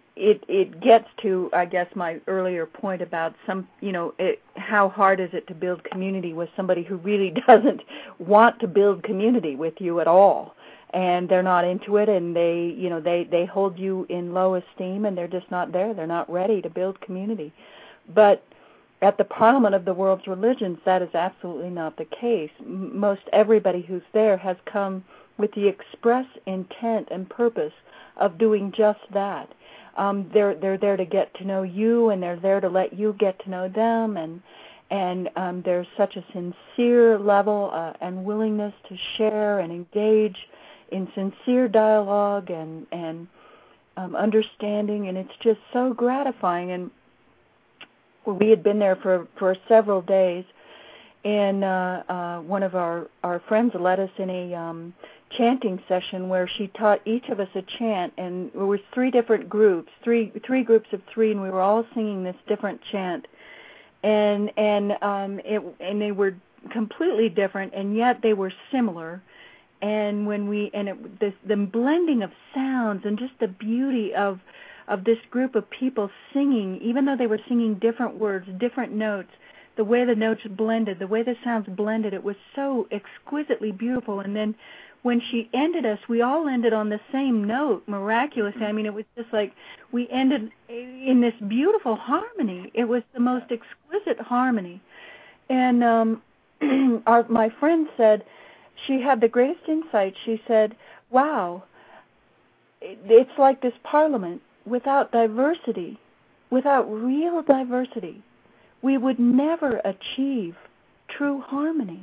Speaker 3: it it gets to, I guess, my earlier point about some, you know, it, how hard is it to build community with somebody who really doesn't want to build community with you at all, and they're not into it, and they, you know, they they hold you in low esteem, and they're just not there. They're not ready to build community. But at the Parliament of the World's Religions, that is absolutely not the case. M- most everybody who's there has come with the express intent and purpose of doing just that. Um, they're they're there to get to know you, and they're there to let you get to know them, and and um, there's such a sincere level uh, and willingness to share and engage in sincere dialogue and and um, understanding, and it's just so gratifying. And we had been there for for several days, and uh, uh, one of our our friends led us in a um, chanting session where she taught each of us a chant, and there were three different groups, three three groups of three, and we were all singing this different chant, and and um, it and they were completely different, and yet they were similar. And when we and it, this, the blending of sounds and just the beauty of of this group of people singing, even though they were singing different words, different notes, the way the notes blended, the way the sounds blended, it was so exquisitely beautiful. And then when she ended us, we all ended on the same note, miraculously. I mean, it was just like we ended in this beautiful harmony. It was the most exquisite harmony. And um, our, my friend said she had the greatest insight. She said, wow, it's like this Parliament without diversity, without real diversity, we would never achieve true harmony.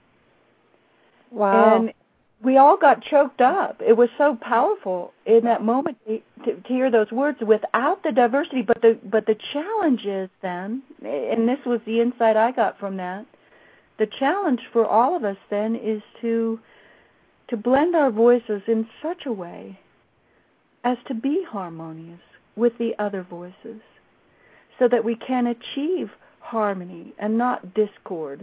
Speaker 4: Wow.
Speaker 3: And we all got choked up. It was so powerful in that moment to, to, to hear those words without the diversity. But the but the challenge is then, and this was the insight I got from that, the challenge for all of us then is to to blend our voices in such a way as to be harmonious with the other voices, so that we can achieve harmony and not discord.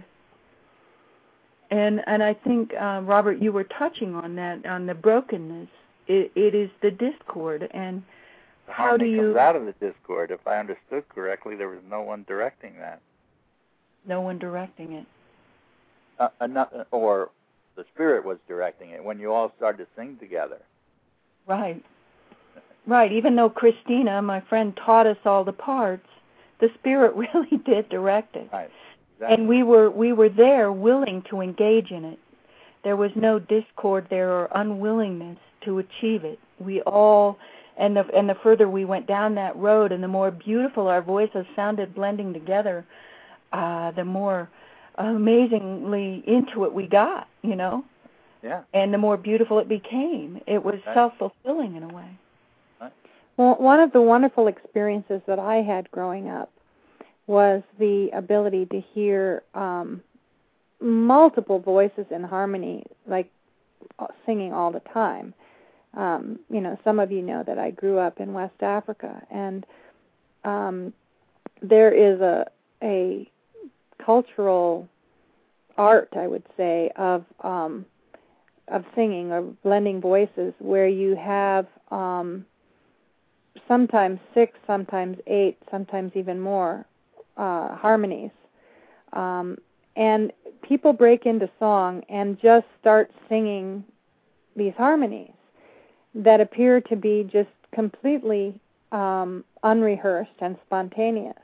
Speaker 3: And and I think, uh, Robert, you were touching on that, on the brokenness. It, it is the discord, and
Speaker 7: the
Speaker 3: how do you...
Speaker 7: comes out of the discord. If I understood correctly, there was no one directing that.
Speaker 3: No one directing it.
Speaker 7: Uh, another, or the Spirit was directing it when you all started to sing together.
Speaker 3: Right. Right. Even though Christina, my friend, taught us all the parts, the Spirit really did direct it.
Speaker 7: Right. Exactly.
Speaker 3: And we were we were there willing to engage in it. There was no discord there or unwillingness to achieve it. We all, and the and the further we went down that road, and the more beautiful our voices sounded blending together, uh, the more amazingly into it we got, you know.
Speaker 7: Yeah.
Speaker 3: And the more beautiful it became. It was
Speaker 7: right.
Speaker 3: self-fulfilling in a way.
Speaker 7: Right.
Speaker 4: Well, one of the wonderful experiences that I had growing up was the ability to hear um, multiple voices in harmony, like singing all the time. Um, you know, some of you know that I grew up in West Africa, and um, there is a a cultural art, I would say, of um, of singing or blending voices, where you have um, sometimes six, sometimes eight, sometimes even more uh, harmonies, um, and people break into song and just start singing these harmonies that appear to be just completely um, unrehearsed and spontaneous.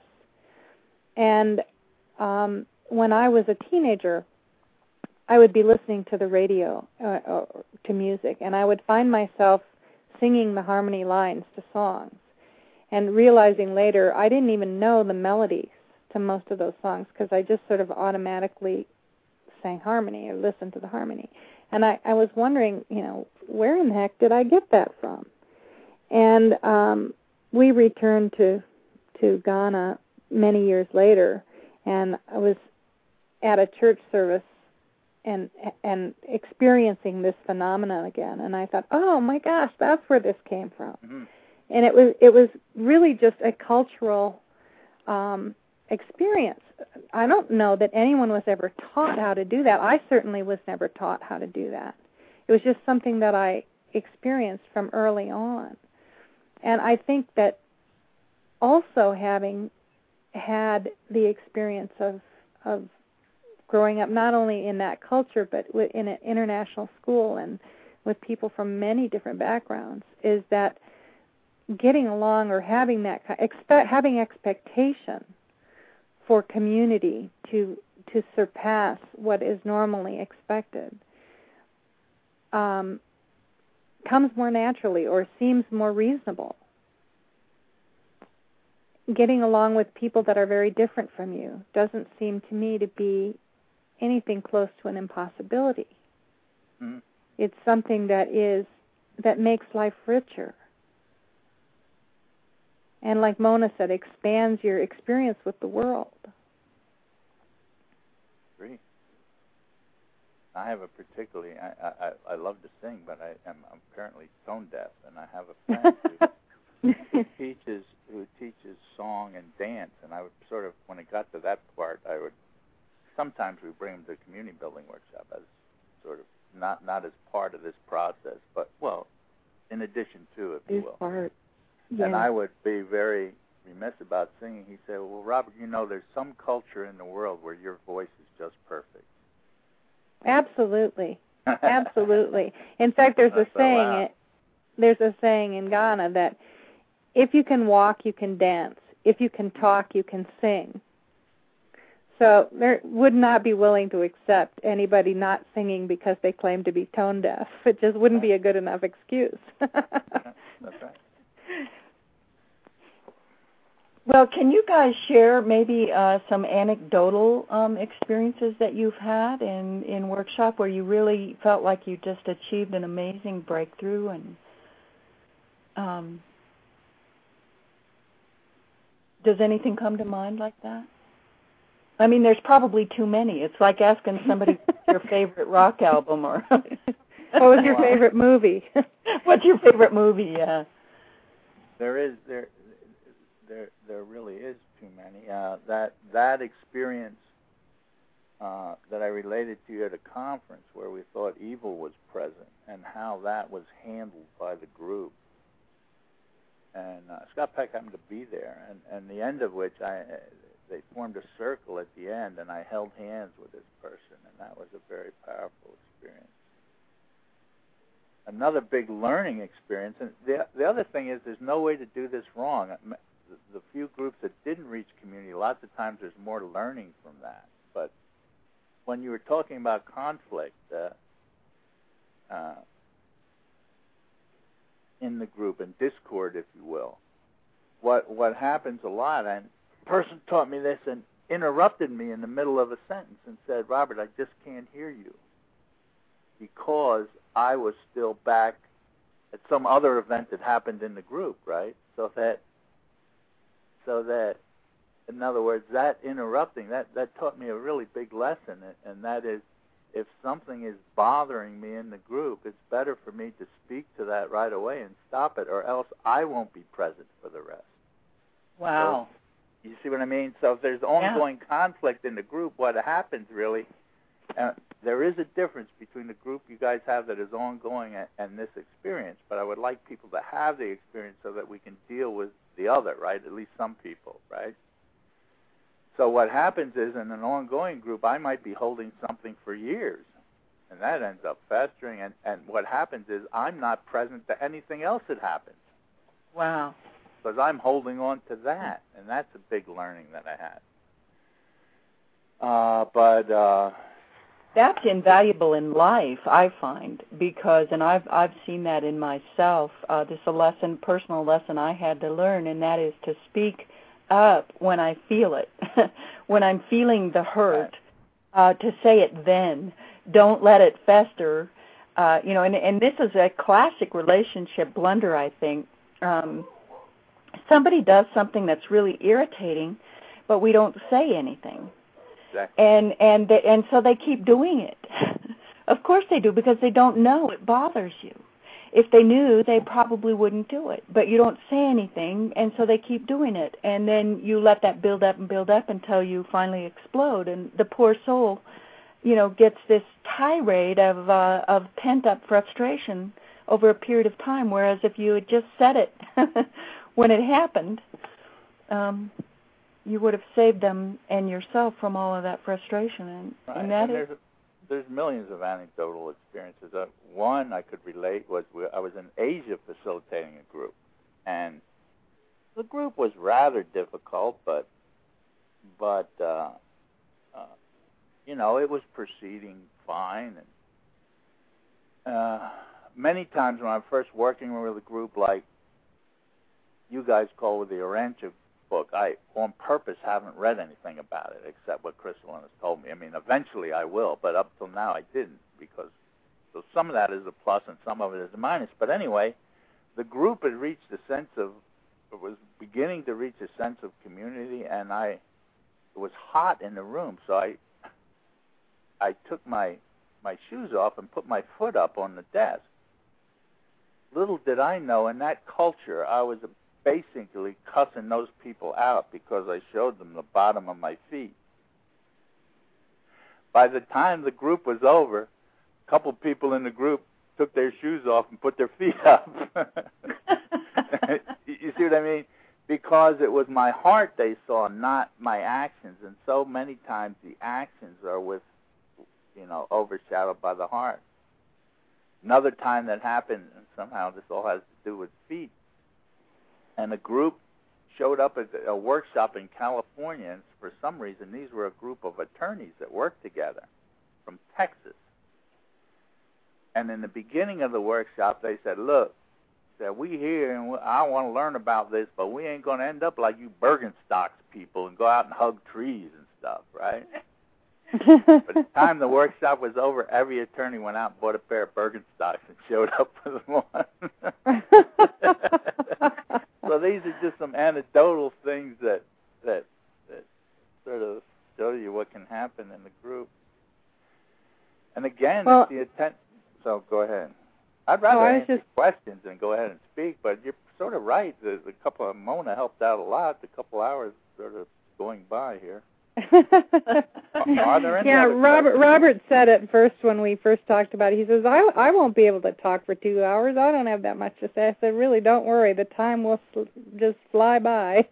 Speaker 4: And um, when I was a teenager, I would be listening to the radio, uh, or to music, and I would find myself singing the harmony lines to songs, and realizing later I didn't even know the melodies to most of those songs because I just sort of automatically sang harmony or listened to the harmony. And I, I was wondering, you know, where in the heck did I get that from? And um, we returned to to Ghana many years later, and I was at a church service and and experiencing this phenomenon again. And I thought, oh my gosh, that's where this came from. Mm-hmm. And it was it was really just a cultural um, experience. I don't know that anyone was ever taught how to do that. I certainly was never taught how to do that. It was just something that I experienced from early on. And I think that also having had the experience of of growing up not only in that culture but in an international school and with people from many different backgrounds, is that getting along or having that expect, having expectation for community to to surpass what is normally expected um, comes more naturally or seems more reasonable. Getting along with people that are very different from you doesn't seem to me to be anything close to an impossibility. Mm-hmm. It's something that is that makes life richer. And like Mona said, expands your experience with the world.
Speaker 7: Agree. I have a particularly, I, I, I love to sing, but I am I'm apparently tone deaf, and I have a friend who, who teaches who teaches song and dance, and I would sort of, when it got to that part, I would, sometimes we bring them to a community building workshop as sort of, not not as part of this process, but, well, in addition to, if you will.
Speaker 8: Part. Yeah.
Speaker 7: And I would be very remiss about singing. He said, well, Robert, you know, there's some culture in the world where your voice is just perfect.
Speaker 4: Absolutely. Absolutely. In fact, there's a
Speaker 7: so,
Speaker 4: saying,
Speaker 7: wow.
Speaker 4: there's a saying in Ghana that if you can walk, you can dance. If you can talk, you can sing. So they would not be willing to accept anybody not singing because they claim to be tone deaf. It just wouldn't be a good enough excuse.
Speaker 7: That's right.
Speaker 3: Well, can you guys share maybe uh, some anecdotal um, experiences that you've had in, in workshop where you really felt like you just achieved an amazing breakthrough? And um, does anything come to mind like that? I mean, there's probably too many. It's like asking somebody what's your favorite rock album or
Speaker 4: what was your favorite movie?
Speaker 3: What's your favorite movie? Yeah.
Speaker 7: There is there. There, there really is too many. Uh, that that experience uh, that I related to you at a conference where we thought evil was present and how that was handled by the group. And uh, Scott Peck happened to be there, and, and the end of which I they formed a circle at the end, and I held hands with this person, and that was a very powerful experience. Another big learning experience, and the the other thing is there's no way to do this wrong. The few groups that didn't reach community, lots of times there's more learning from that. But when you were talking about conflict uh, uh, in the group and discord, if you will, what what happens a lot, and a person taught me this and interrupted me in the middle of a sentence and said, Robert, I just can't hear you because I was still back at some other event that happened in the group, right? So that So that, in other words, that interrupting, that, that taught me a really big lesson, and that is if something is bothering me in the group, it's better for me to speak to that right away and stop it, or else I won't be present for the rest.
Speaker 3: Wow.
Speaker 7: So, you see what I mean? So if there's ongoing yeah. conflict in the group, what happens really, uh, there is a difference between the group you guys have that is ongoing and, and this experience, but I would like people to have the experience so that we can deal with the other, right? At least some people, right? So what happens is in an ongoing group, I might be holding something for years, and that ends up festering, and, and what happens is I'm not present to anything else that happens.
Speaker 3: Wow.
Speaker 7: Because I'm holding on to that, and that's a big learning that I had. Uh, but... Uh,
Speaker 3: That's invaluable in life, I find, because, and I've I've seen that in myself. Uh, this is a lesson, personal lesson I had to learn, and that is to speak up when I feel it, when I'm feeling the hurt. Uh, to say it then. Don't let it fester. Uh, you know, and and this is a classic relationship blunder, I think. Um, somebody does something that's really irritating, but we don't say anything.
Speaker 7: Exactly.
Speaker 3: And and they, and so they keep doing it. Of course they do, because they don't know it bothers you. If they knew, they probably wouldn't do it. But you don't say anything, and so they keep doing it. And then you let that build up and build up until you finally explode. And the poor soul, you know, gets this tirade of uh, of pent-up frustration over a period of time. Whereas if you had just said it when it happened, um, you would have saved them and yourself from all of that frustration. And,
Speaker 7: right.
Speaker 3: and that
Speaker 7: and
Speaker 3: is...
Speaker 7: There's, there's millions of anecdotal experiences. Uh, one I could relate was I was in Asia facilitating a group, and the group was rather difficult, but but uh, uh, you know, it was proceeding fine. And uh, many times when I'm first working with a group like you guys call with the Orancha book, I on purpose haven't read anything about it except what Crystalline has told me. I mean, eventually I will, but up till now I didn't, because so some of that is a plus and some of it is a minus. But anyway, the group had reached a sense of, it was beginning to reach a sense of community, and I, it was hot in the room, so I, I took my my shoes off and put my foot up on the desk. Little did I know, in that culture, I was basically cussing those people out because I showed them the bottom of my feet. By the time the group was over, a couple people in the group took their shoes off and put their feet up. You see what I mean? Because it was my heart they saw, not my actions. And so many times the actions are with, you know, overshadowed by the heart. Another time that happened, and somehow this all has to do with feet, and a group showed up at a workshop in California, and for some reason these were a group of attorneys that worked together from Texas. And in the beginning of the workshop, they said, look, that we here, and I want to learn about this, but we ain't going to end up like you Bergenstocks people and go out and hug trees and stuff, right? By the time the workshop was over, every attorney went out and bought a pair of Bergenstocks and showed up with one. So these are just some anecdotal things that, that that sort of show you what can happen in the group. And again,
Speaker 4: well,
Speaker 7: it's the intent. So go ahead. I'd rather
Speaker 4: oh,
Speaker 7: answer
Speaker 4: just...
Speaker 7: questions and go ahead and speak, but you're sort of right. The, the couple of Mona helped out a lot. The couple hours sort of going by here. Are there any
Speaker 4: yeah,
Speaker 7: other
Speaker 4: Robert.
Speaker 7: questions?
Speaker 4: Robert said it first when we first talked about it. He says, "I I won't be able to talk for two hours. I don't have that much to say." I said, "Really, don't worry. The time will sl- just fly by."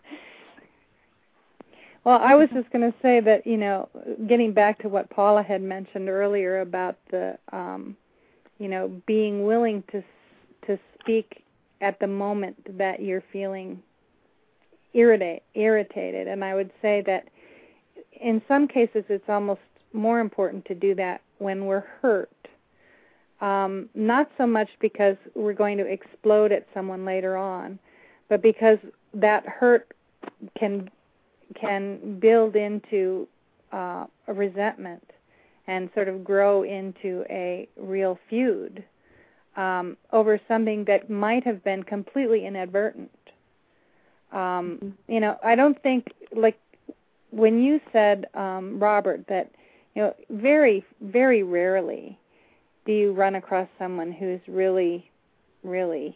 Speaker 4: Well, I was just going to say that, you know, getting back to what Paula had mentioned earlier about the, um, you know, being willing to to speak at the moment that you're feeling irritate, irritated, and I would say that in some cases it's almost more important to do that when we're hurt. Um, not so much because we're going to explode at someone later on, but because that hurt can can build into uh, a resentment and sort of grow into a real feud um, over something that might have been completely inadvertent. Um, you know, I don't think, like when you said, um, Robert, that, you know, very, very rarely do you run across someone who's really, really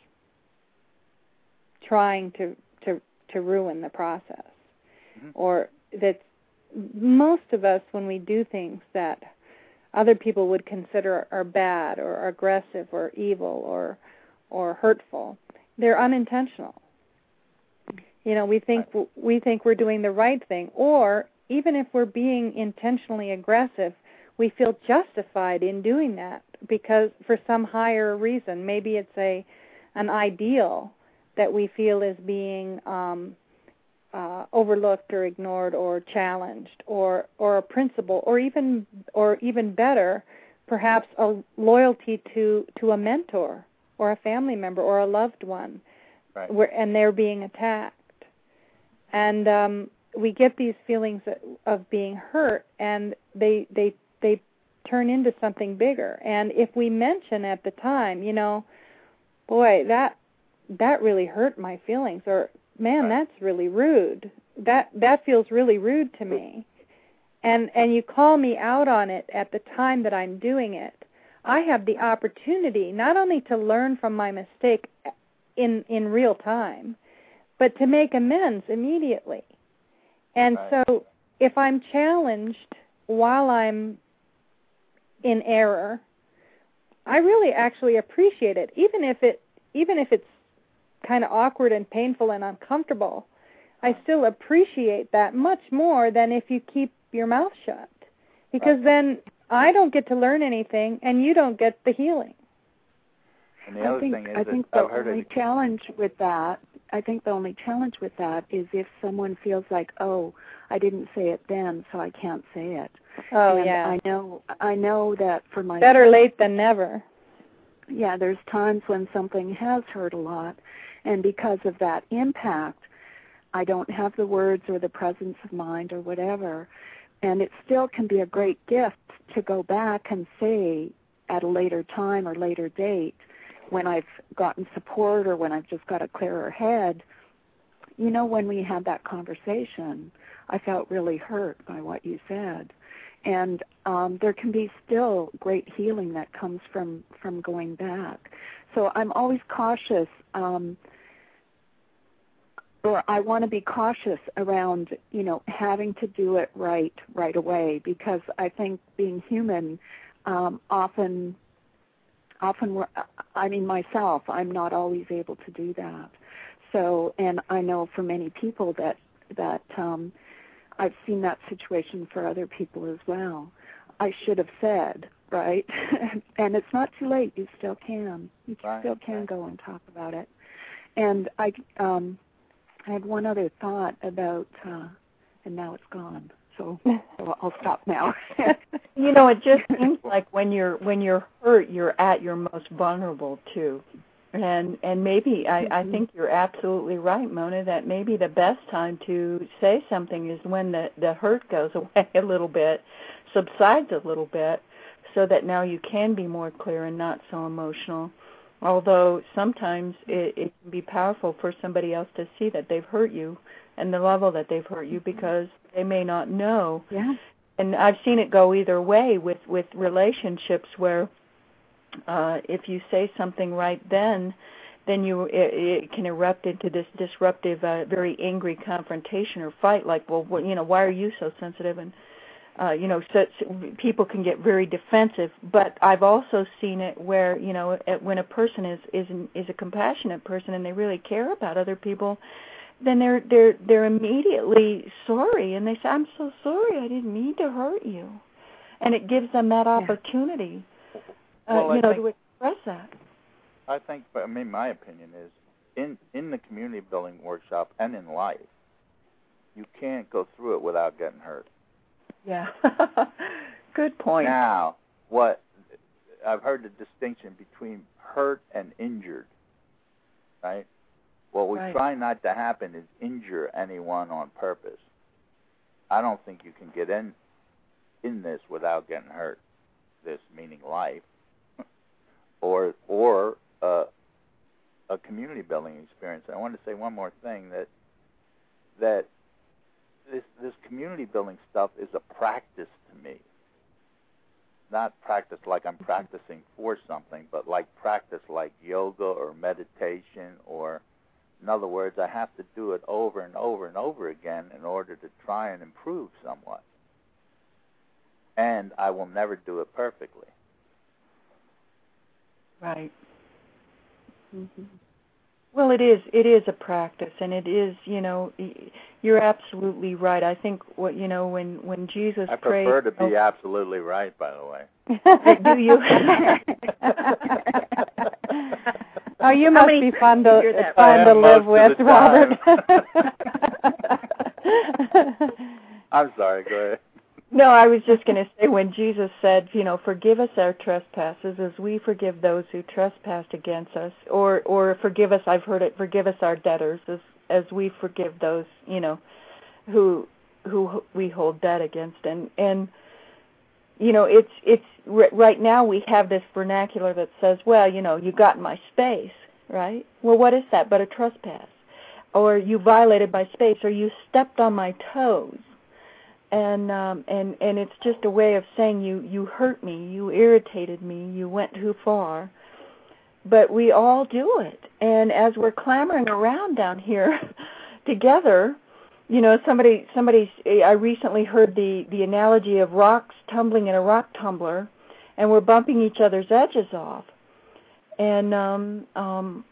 Speaker 4: trying to, to, to ruin the process. Mm-hmm. Or that most of us, when we do things that other people would consider are bad or aggressive or evil or or hurtful, they're unintentional. You know, we think we think we're doing the right thing, or even if we're being intentionally aggressive, we feel justified in doing that because for some higher reason. Maybe it's a an ideal that we feel is being um, uh, overlooked or ignored or challenged, or or a principle, or even or even better, perhaps a loyalty to to a mentor or a family member or a loved one,
Speaker 7: right.
Speaker 4: where, and they're being attacked. And um, we get these feelings of being hurt, and they they they turn into something bigger. And if we mention at the time, you know, boy, that that really hurt my feelings, or man,
Speaker 7: right.
Speaker 4: that's really rude. That that feels really rude to me. And and you call me out on it at the time that I'm doing it. I have the opportunity not only to learn from my mistake in in real time, but to make amends immediately. And
Speaker 7: right.
Speaker 4: so if I'm challenged while I'm in error, I really actually appreciate it, even if it even if it's kind of awkward and painful and uncomfortable. I still appreciate that much more than if you keep your mouth shut. Because right. then I don't get to learn anything, and you don't get the healing.
Speaker 7: And the other
Speaker 8: I think,
Speaker 7: thing is
Speaker 8: I think
Speaker 7: that
Speaker 8: the only challenge with that, I think the only challenge with that is if someone feels like, oh, I didn't say it then, so I can't say it.
Speaker 4: Oh,
Speaker 8: and
Speaker 4: yeah.
Speaker 8: I know, I know that for myself.
Speaker 4: Better late than never.
Speaker 8: Yeah, there's times when something has hurt a lot, and because of that impact, I don't have the words or the presence of mind or whatever, and it still can be a great gift to go back and say at a later time or later date, when I've gotten support or when I've just got a clearer head, you know, when we had that conversation, I felt really hurt by what you said. And um, there can be still great healing that comes from, from going back. So I'm always cautious, um, or I want to be cautious around, you know, having to do it right right away, because I think being human um, often, often, I mean myself, I'm not always able to do that. So, and I know for many people that that um, I've seen that situation for other people as well. I should have said, right? And it's not too late. You still can. You
Speaker 7: right,
Speaker 8: still can
Speaker 7: right.
Speaker 8: go and talk about it. And I, um, I had one other thought about, uh, and now it's gone. So, so I'll stop now.
Speaker 3: You know, it just seems like when you're when you're hurt, you're at your most vulnerable too. And and maybe I, I think you're absolutely right, Mona, that maybe the best time to say something is when the, the hurt goes away a little bit, subsides a little bit, so that now you can be more clear and not so emotional. Although sometimes it, it can be powerful for somebody else to see that they've hurt you and the level that they've hurt you, because they may not know.
Speaker 8: Yeah.
Speaker 3: And I've seen it go either way with, with relationships where Uh, if you say something right then, then you it, it can erupt into this disruptive, uh, very angry confrontation or fight. Like, well, what, you know, why are you so sensitive? And uh, you know, so, so people can get very defensive. But I've also seen it where, you know, when a person is is an, is a compassionate person and they really care about other people, then they're they're they're immediately sorry, and they say, "I'm so sorry, I didn't mean to hurt you," and it gives them that opportunity. Yeah. Uh,
Speaker 7: well,
Speaker 3: you
Speaker 7: I
Speaker 3: know,
Speaker 7: think,
Speaker 3: to express that.
Speaker 7: I think, I mean, my opinion is, in, in the community building workshop and in life, you can't go through it without getting hurt.
Speaker 3: Yeah. Good point.
Speaker 7: Now, what I've heard the distinction between hurt and injured, right? What we
Speaker 3: right.
Speaker 7: try not to happen is injure anyone on purpose. I don't think you can get in in this without getting hurt, this meaning life. Or, or uh, a community building experience. I want to say one more thing, that that this this community building stuff is a practice to me. Not practice like I'm practicing for something, but like practice like yoga or meditation, or in other words, I have to do it over and over and over again in order to try and improve somewhat. And I will never do it perfectly.
Speaker 3: Right. Mm-hmm. Well, it is. It is a practice, and it is. You know, you're absolutely right. I think what you know when when Jesus
Speaker 7: I
Speaker 3: prayed.
Speaker 7: prefer to be
Speaker 3: oh,
Speaker 7: absolutely right, by the way.
Speaker 3: Do you? Oh, you must be fun to fun to live with, Robert.
Speaker 7: I'm sorry. Go ahead.
Speaker 3: No, I was just going to say, when Jesus said, you know, forgive us our trespasses as we forgive those who trespass against us, or or forgive us, I've heard it, forgive us our debtors as as we forgive those, you know, who who we hold debt against. And, and you know, it's, it's right now we have this vernacular that says, well, you know, you got in my space, right? Well, what is that but a trespass? Or you violated my space, or you stepped on my toes. And um, and and it's just a way of saying you, you hurt me, you irritated me, you went too far. But we all do it. And as we're clamoring around down here together, you know, somebody somebody I recently heard the, the analogy of rocks tumbling in a rock tumbler, and we're bumping each other's edges off. And um, um,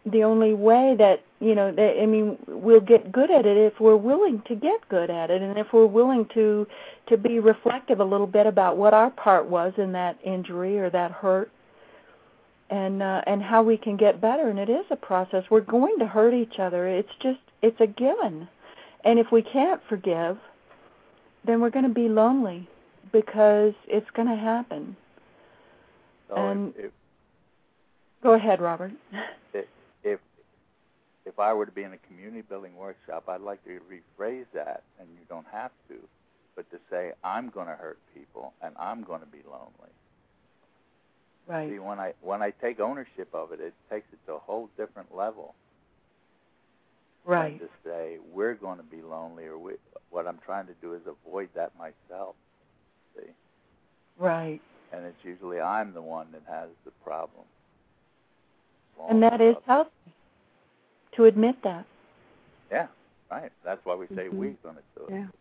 Speaker 3: the only way that, you know, that, I mean, we'll get good at it if we're willing to get good at it, and if we're willing to to be reflective a little bit about what our part was in that injury or that hurt, and uh, and how we can get better. And it is a process. We're going to hurt each other. It's just, it's a given. And if we can't forgive, then we're going to be lonely, because it's going to happen.
Speaker 7: So
Speaker 3: and
Speaker 7: if, if,
Speaker 3: go ahead, Robert.
Speaker 7: If, if if I were to be in a community building workshop, I'd like to rephrase that, and you don't have to, but to say, I'm going to hurt people, and I'm going to be lonely.
Speaker 3: Right.
Speaker 7: See, when I when I take ownership of it, it takes it to a whole different level.
Speaker 3: Right.
Speaker 7: To say, we're going to be lonely, or we, what I'm trying to do is avoid that myself. See?
Speaker 3: Right.
Speaker 7: And it's usually I'm the one that has the problem.
Speaker 3: And that is healthy, to admit that.
Speaker 7: Yeah, right. That's why we say
Speaker 3: mm-hmm.
Speaker 7: we're going to do it.
Speaker 3: Yeah.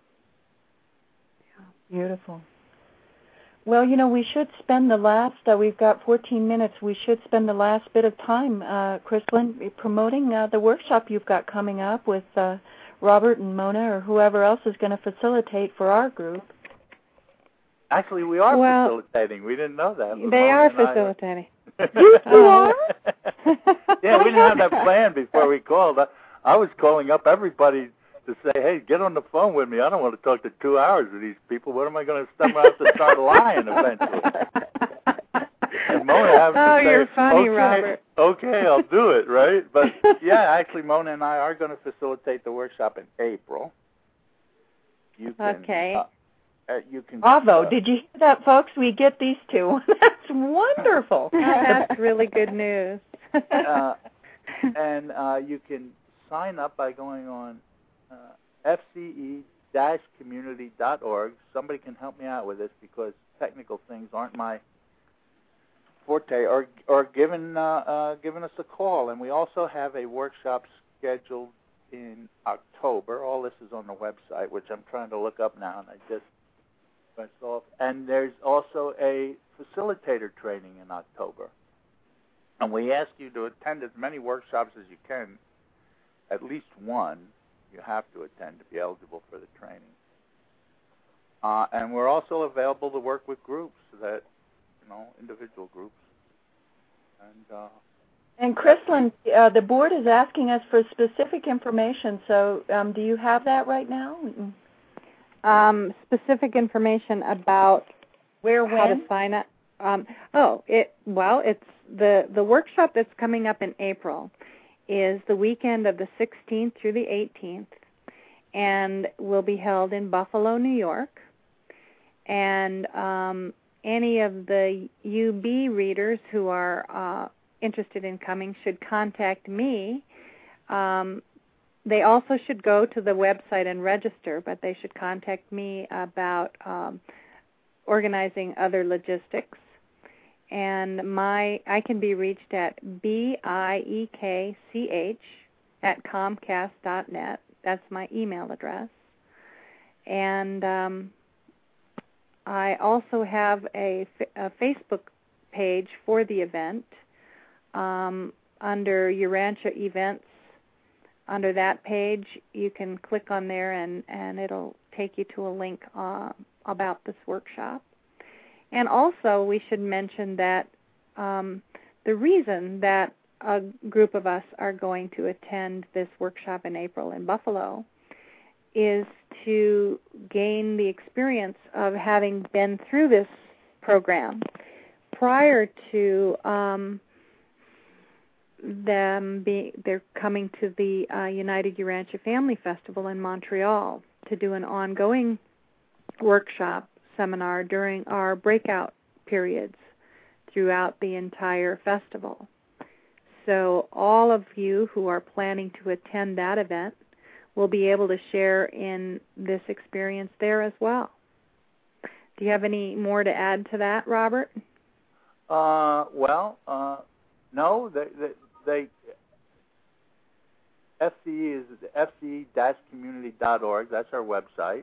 Speaker 3: yeah. Beautiful. Well, you know, we should spend the last, uh, we've got fourteen minutes, we should spend the last bit of time, uh, Chrislyn, promoting uh, the workshop you've got coming up with uh, Robert and Mona or whoever else is going to facilitate for our group.
Speaker 7: Actually, we are
Speaker 4: well,
Speaker 7: facilitating. We didn't know that.
Speaker 4: They
Speaker 7: Mona
Speaker 4: are facilitating.
Speaker 3: You two are?
Speaker 7: Yeah, we didn't have that plan before we called. I, I was calling up everybody to say, hey, get on the phone with me. I don't want to talk to two hours with these people. What am I going to start to start lying eventually? And Mona having
Speaker 4: oh,
Speaker 7: to say,
Speaker 4: you're funny,
Speaker 7: okay,
Speaker 4: Robert.
Speaker 7: Okay, I'll do it, right? But, yeah, actually, Mona and I are going to facilitate the workshop in April. You can,
Speaker 4: okay.
Speaker 7: Uh, uh, you can,
Speaker 3: Bravo.
Speaker 7: uh,
Speaker 3: Did you hear that, folks? We get these two. That's wonderful.
Speaker 4: That's really good news.
Speaker 7: uh, and uh, you can sign up by going on uh, F C E dash community dot org. Somebody can help me out with this, because technical things aren't my forte, or or giving uh, uh, giving us a call. And we also have a workshop scheduled in October. All this is on the website, which I'm trying to look up now, and I just pressed off. And there's also a facilitator training in October. And we ask you to attend as many workshops as you can. At least one you have to attend to be eligible for the training. Uh, and we're also available to work with groups, that, you know, individual groups. And uh,
Speaker 3: and Chrislyn, uh, the board is asking us for specific information. So, um, do you have that right now?
Speaker 4: Um, specific information about
Speaker 3: where,
Speaker 4: how
Speaker 3: when?
Speaker 4: to sign up. Um, oh, it well, it's the the workshop that's coming up in April is the weekend of the sixteenth through the eighteenth, and will be held in Buffalo, New York. And um, any of the U B readers who are uh, interested in coming should contact me. Um, they also should go to the website and register, but they should contact me about um, organizing other logistics. And my I can be reached at B I E K C H at Comcast dot net. That's my email address. And um, I also have a, a Facebook page for the event um, under Urantia Events. Under that page, you can click on there, and, and it'll take you to a link uh, about this workshop. And also, we should mention that um, the reason that a group of us are going to attend this workshop in April in Buffalo is to gain the experience of having been through this program prior to um, them being they're coming to the uh, United Urantia Family Festival in Montreal to do an ongoing workshop seminar during our breakout periods throughout the entire festival. So all of you who are planning to attend that event will be able to share in this experience there as well. Do you have any more to add to that, Robert?
Speaker 7: Uh, well, uh, no, they, they, they F C E is F C E dash community dot org. That's our website.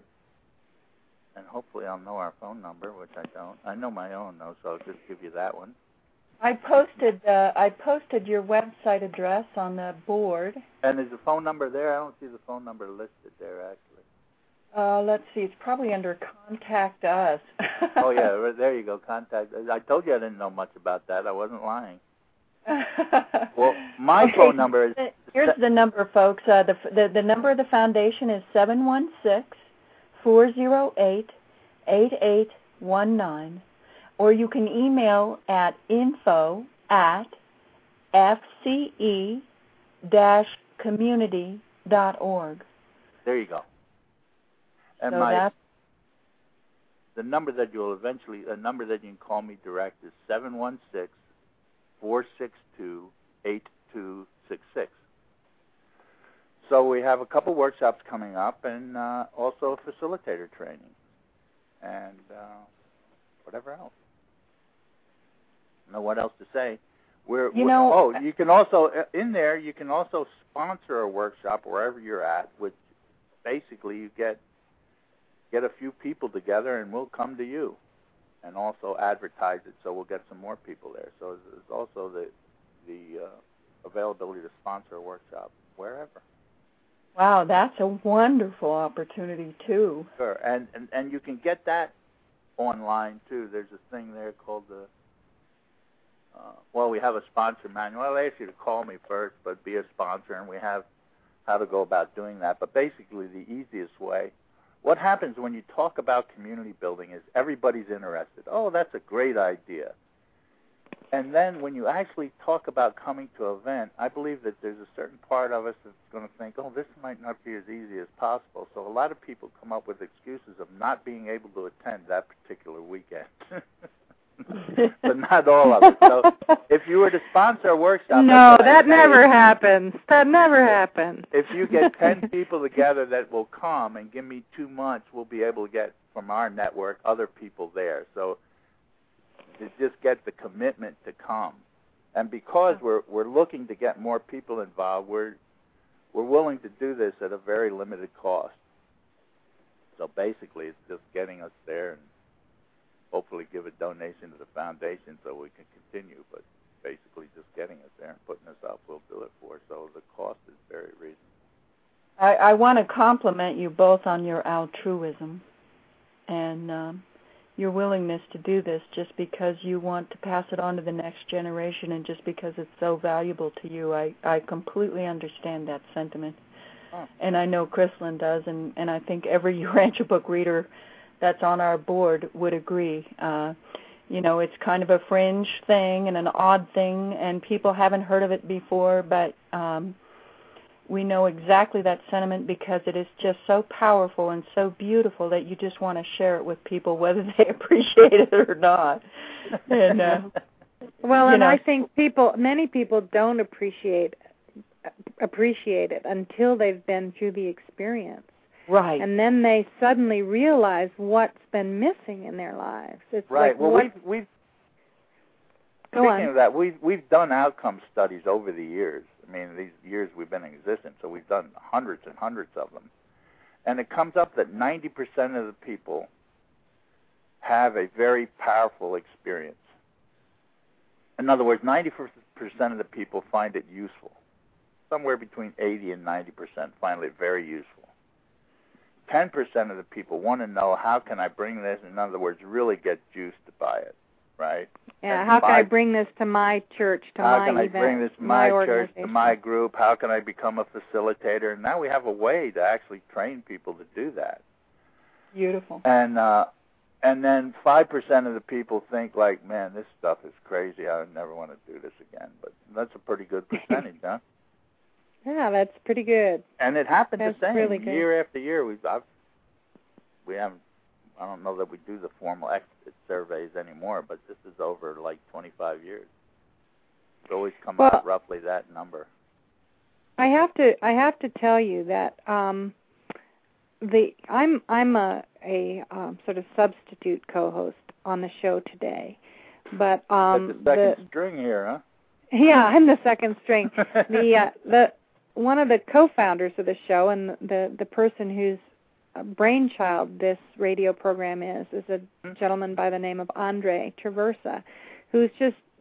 Speaker 7: And hopefully I'll know our phone number, which I don't. I know my own, though, so I'll just give you that one.
Speaker 3: I posted uh, I posted your website address on the board.
Speaker 7: And is the phone number there? I don't see the phone number listed there, actually.
Speaker 3: Uh, let's see. It's probably under Contact Us.
Speaker 7: Oh, yeah. There you go. Contact. I told you I didn't know much about that. I wasn't lying. Well, my
Speaker 3: okay,
Speaker 7: phone number is...
Speaker 3: Here's the number, folks. Uh, the, the the number of the foundation is seven one six, four zero eight, eight eight one nine. Or you can email at info at fce dash community dot org.
Speaker 7: There you go. And
Speaker 3: so
Speaker 7: my
Speaker 3: that's,
Speaker 7: the number that you'll eventually, a number that you can call me direct is seven one six, four six two, eight two six six. So we have a couple workshops coming up and uh, also a facilitator training and uh, whatever else. I don't know what else to say. We're,
Speaker 3: you
Speaker 7: we're,
Speaker 3: know,
Speaker 7: oh, you can also, in there, you can also sponsor a workshop wherever you're at, which basically you get get a few people together and we'll come to you and also advertise it so we'll get some more people there. So there's also the, the uh, availability to sponsor a workshop wherever.
Speaker 3: Wow, that's a wonderful opportunity, too.
Speaker 7: Sure, and, and, and you can get that online, too. There's a thing there called the, uh, well, we have a sponsor manual. I'll ask you to call me first, but be a sponsor, and we have how to go about doing that. But basically, the easiest way, what happens when you talk about community building is everybody's interested. Oh, that's a great idea. And then when you actually talk about coming to an event, I believe that there's a certain part of us that's going to think, oh, this might not be as easy as possible. So a lot of people come up with excuses of not being able to attend that particular weekend. But not all of it. So if you were to sponsor a workshop...
Speaker 4: No, that never happens. That never happens.
Speaker 7: If you get ten people together that will come and give me two months, we'll be able to get from our network other people there. So to just get the commitment to come. And because we're we're looking to get more people involved, we're we're willing to do this at a very limited cost. So basically it's just getting us there and hopefully give a donation to the foundation so we can continue, but basically just getting us there and putting us up, we'll do it for. So the cost is very reasonable.
Speaker 3: I, I want to compliment you both on your altruism and um, your willingness to do this just because you want to pass it on to the next generation and just because it's so valuable to you. I, I completely understand that sentiment. Oh. And I know Chrislyn does, and, and I think every Urantia book reader that's on our board would agree. Uh, you know, it's kind of a fringe thing and an odd thing, and people haven't heard of it before, but um, we know exactly that sentiment because it is just so powerful and so beautiful that you just want to share it with people whether they appreciate it or not. And, uh,
Speaker 4: well, and
Speaker 3: know.
Speaker 4: I think people, many people don't appreciate appreciate it until they've been through the experience.
Speaker 3: Right.
Speaker 4: And then they suddenly realize what's been missing in their lives. It's
Speaker 7: right.
Speaker 4: Like
Speaker 7: well,
Speaker 4: what...
Speaker 7: we've, we've
Speaker 4: Go
Speaker 7: speaking
Speaker 4: on.
Speaker 7: of that, we've, we've done outcome studies over the years. I mean, these years we've been in existence, so we've done hundreds and hundreds of them. And it comes up that ninety percent of the people have a very powerful experience. In other words, ninety percent of the people find it useful. Somewhere between eighty and ninety percent find it very useful. ten percent of the people want to know, how can I bring this, in other words, really get juiced by it, right?
Speaker 4: Yeah,
Speaker 7: and
Speaker 4: how can
Speaker 7: my,
Speaker 4: I bring this to my church, to
Speaker 7: how
Speaker 4: my
Speaker 7: can I
Speaker 4: event,
Speaker 7: bring this to
Speaker 4: my,
Speaker 7: my church, to my group? How can I become a facilitator? And now we have a way to actually train people to do that.
Speaker 3: Beautiful.
Speaker 7: And uh, and then five percent of the people think like, man, this stuff is crazy. I would never want to do this again. But that's a pretty good percentage, huh?
Speaker 4: Yeah, that's pretty good.
Speaker 7: And it happens
Speaker 4: that's
Speaker 7: the same
Speaker 4: really good.
Speaker 7: year after year. We've I've, we haven't. I don't know that we do the formal exit surveys anymore, but this is over like twenty-five years. It's always come
Speaker 4: well,
Speaker 7: out roughly that number.
Speaker 4: I have to. I have to tell you that um, the I'm I'm a a um, sort of substitute co-host on the show today, but um,
Speaker 7: That's the second
Speaker 4: the,
Speaker 7: string here, huh?
Speaker 4: Yeah, I'm the second string. the uh, the one of the co-founders of the show and the the person whose brainchild this radio program is is a gentleman by the name of Andre Traversa, who's just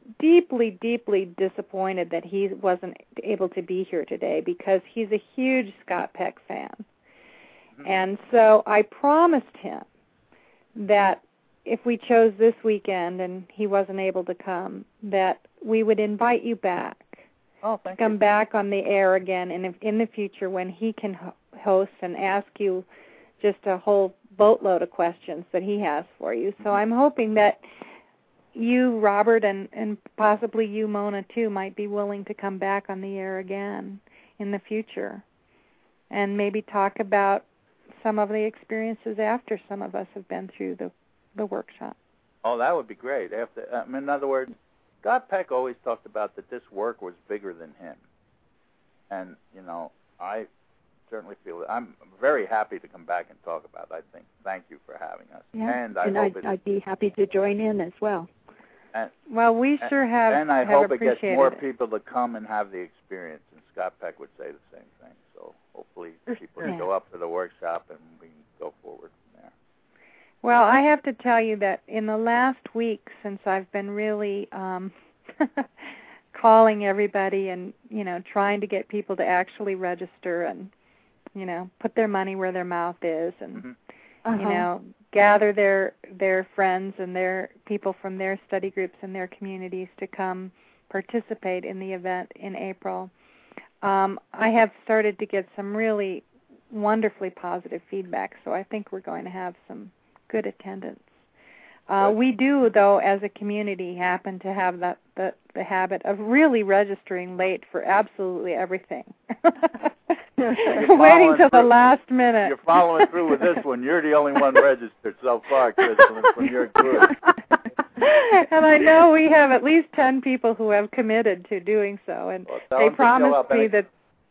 Speaker 4: deeply, deeply disappointed that he wasn't able to be here today because he's a huge Scott Peck fan. Mm-hmm. And so I promised him that if we chose this weekend and he wasn't able to come, that we would invite you back.
Speaker 7: Oh, thank
Speaker 4: come
Speaker 7: you.
Speaker 4: back on the air again in, in the future when he can host and ask you just a whole boatload of questions that he has for you. So I'm hoping that you, Robert, and, and possibly you, Mona, too, might be willing to come back on the air again in the future and maybe talk about some of the experiences after some of us have been through the, the workshop.
Speaker 7: Oh, that would be great. After, I mean, in other words, Scott Peck always talked about that this work was bigger than him. And, you know, I certainly feel that I'm very happy to come back and talk about it. I think, thank you for having us.
Speaker 8: Yeah.
Speaker 7: And I
Speaker 8: and
Speaker 7: hope
Speaker 8: I'd,
Speaker 7: it,
Speaker 8: I'd be happy to join in as well.
Speaker 7: And,
Speaker 4: well, we sure have
Speaker 7: And I
Speaker 4: have
Speaker 7: hope it gets more
Speaker 4: it.
Speaker 7: people to come and have the experience. And Scott Peck would say the same thing. So hopefully people
Speaker 4: yeah.
Speaker 7: can go up to the workshop and we can go forward from there.
Speaker 4: Well, I have to tell you that in the last week, since I've been really um, calling everybody and, you know, trying to get people to actually register and, you know, put their money where their mouth is and,
Speaker 7: Mm-hmm.
Speaker 8: uh-huh.
Speaker 4: you know, gather their their friends and their people from their study groups and their communities to come participate in the event in April. Um, I have started to get some really wonderfully positive feedback, so I think we're going to have some good attendance. Uh, we do, though, as a community, happen to have the, the, the habit of really registering late for absolutely everything. Waiting till the last minute.
Speaker 7: You're following through with this one. You're the only one registered so far, Crystal, from your group.
Speaker 4: And I know we have at least ten people who have committed to doing so, and
Speaker 7: well,
Speaker 4: they promised me
Speaker 7: any-
Speaker 4: that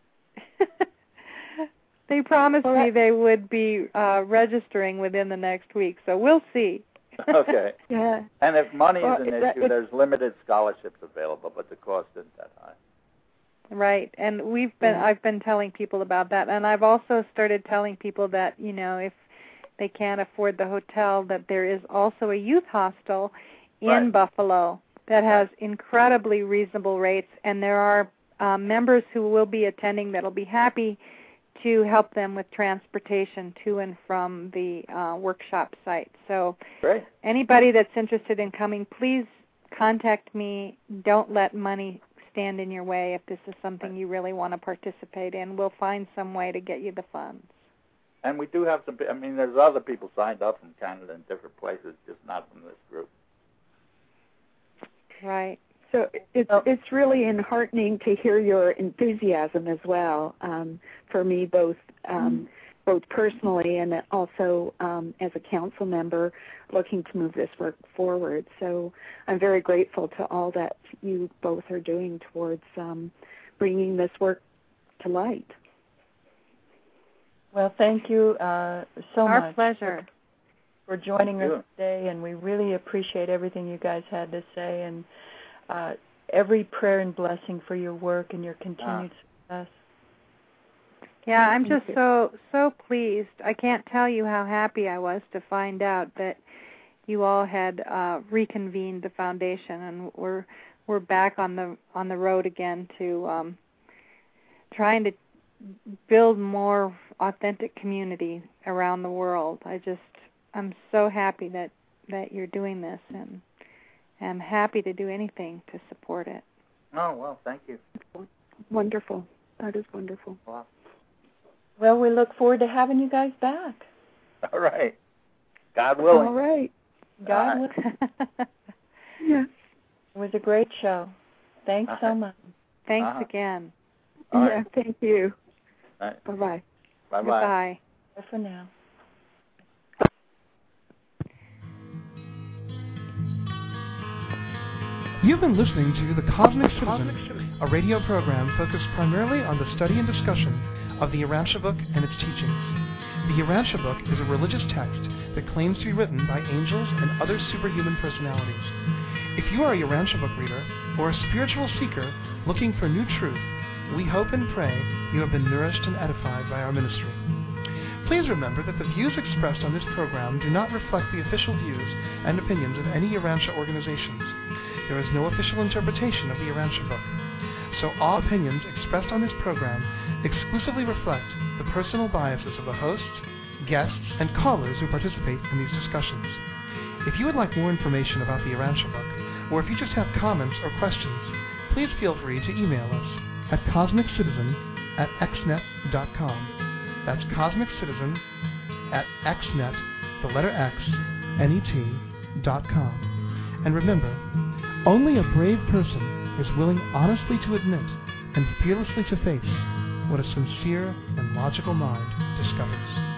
Speaker 4: they promised
Speaker 8: well,
Speaker 4: me they would be uh, registering within the next week. So we'll see.
Speaker 7: Okay.
Speaker 8: Yeah.
Speaker 7: And if money
Speaker 8: well,
Speaker 7: is an
Speaker 8: that,
Speaker 7: issue, there's limited scholarships available, but the cost isn't that high.
Speaker 4: Right, and we've been
Speaker 8: yeah.
Speaker 4: I've been telling people about that, and I've also started telling people that, you know, if they can't afford the hotel, that there is also a youth hostel in
Speaker 7: right.
Speaker 4: Buffalo that has
Speaker 7: right.
Speaker 4: incredibly reasonable rates, and there are um, members who will be attending that'll be happy to help them with transportation to and from the uh, workshop site. So
Speaker 7: Great.
Speaker 4: Anybody that's interested in coming, please contact me. Don't let money stand in your way if this is something you really want to participate in. We'll find some way to get you the funds.
Speaker 7: And we do have some, I mean, there's other people signed up from Canada and different places, just not from this group.
Speaker 4: Right.
Speaker 8: So it's it's really enheartening to hear your enthusiasm as well. Um, for me, both um, both personally and also um, as a council member, looking to move this work forward. So I'm very grateful to all that you both are doing towards um, bringing this work to light.
Speaker 3: Well, thank you uh, so
Speaker 4: Our
Speaker 3: much.
Speaker 4: Our pleasure.
Speaker 3: For joining
Speaker 7: Thank
Speaker 3: us
Speaker 7: you.
Speaker 3: today, and we really appreciate everything you guys had to say, and uh, every prayer and blessing for your work and your continued ah. success.
Speaker 4: Yeah, I'm just so, so pleased. I can't tell you how happy I was to find out that you all had uh, reconvened the foundation, and we're we're back on the on the road again to um, trying to build more authentic community around the world. I just I'm so happy that, that you're doing this, and I'm happy to do anything to support it.
Speaker 7: Oh, well, thank you.
Speaker 8: Wonderful. That is wonderful.
Speaker 7: Wow.
Speaker 3: Well, we look forward to having you guys back.
Speaker 7: All right. God willing.
Speaker 8: All right.
Speaker 3: God
Speaker 7: All right.
Speaker 3: willing.
Speaker 8: Yeah.
Speaker 3: It was a great show. Thanks
Speaker 7: All
Speaker 3: so
Speaker 7: right.
Speaker 3: much.
Speaker 4: Thanks
Speaker 7: Uh-huh.
Speaker 4: again.
Speaker 7: All
Speaker 8: yeah,
Speaker 7: right.
Speaker 8: thank you.
Speaker 7: All right.
Speaker 8: Bye-bye.
Speaker 7: Bye-bye.
Speaker 4: Goodbye.
Speaker 3: Bye for now.
Speaker 9: You've been listening to The Cosmic Citizen, a radio program focused primarily on the study and discussion of the Urantia book and its teachings. The Urantia book is a religious text that claims to be written by angels and other superhuman personalities. If you are a Urantia book reader or a spiritual seeker looking for new truth, we hope and pray you have been nourished and edified by our ministry. Please remember that the views expressed on this program do not reflect the official views and opinions of any Urantia organizations. there is no official interpretation of the Urantia book, so all opinions expressed on this program exclusively reflect the personal biases of the hosts, guests, and callers who participate in these discussions. If you would like more information about the Urantia book, or if you just have comments or questions, please feel free to email us at cosmiccitizen at xnet dot com. That's cosmiccitizen at xnet, the letter X, N E T, dot com. And remember, only a brave person is willing honestly to admit and fearlessly to face what a sincere and logical mind discovers.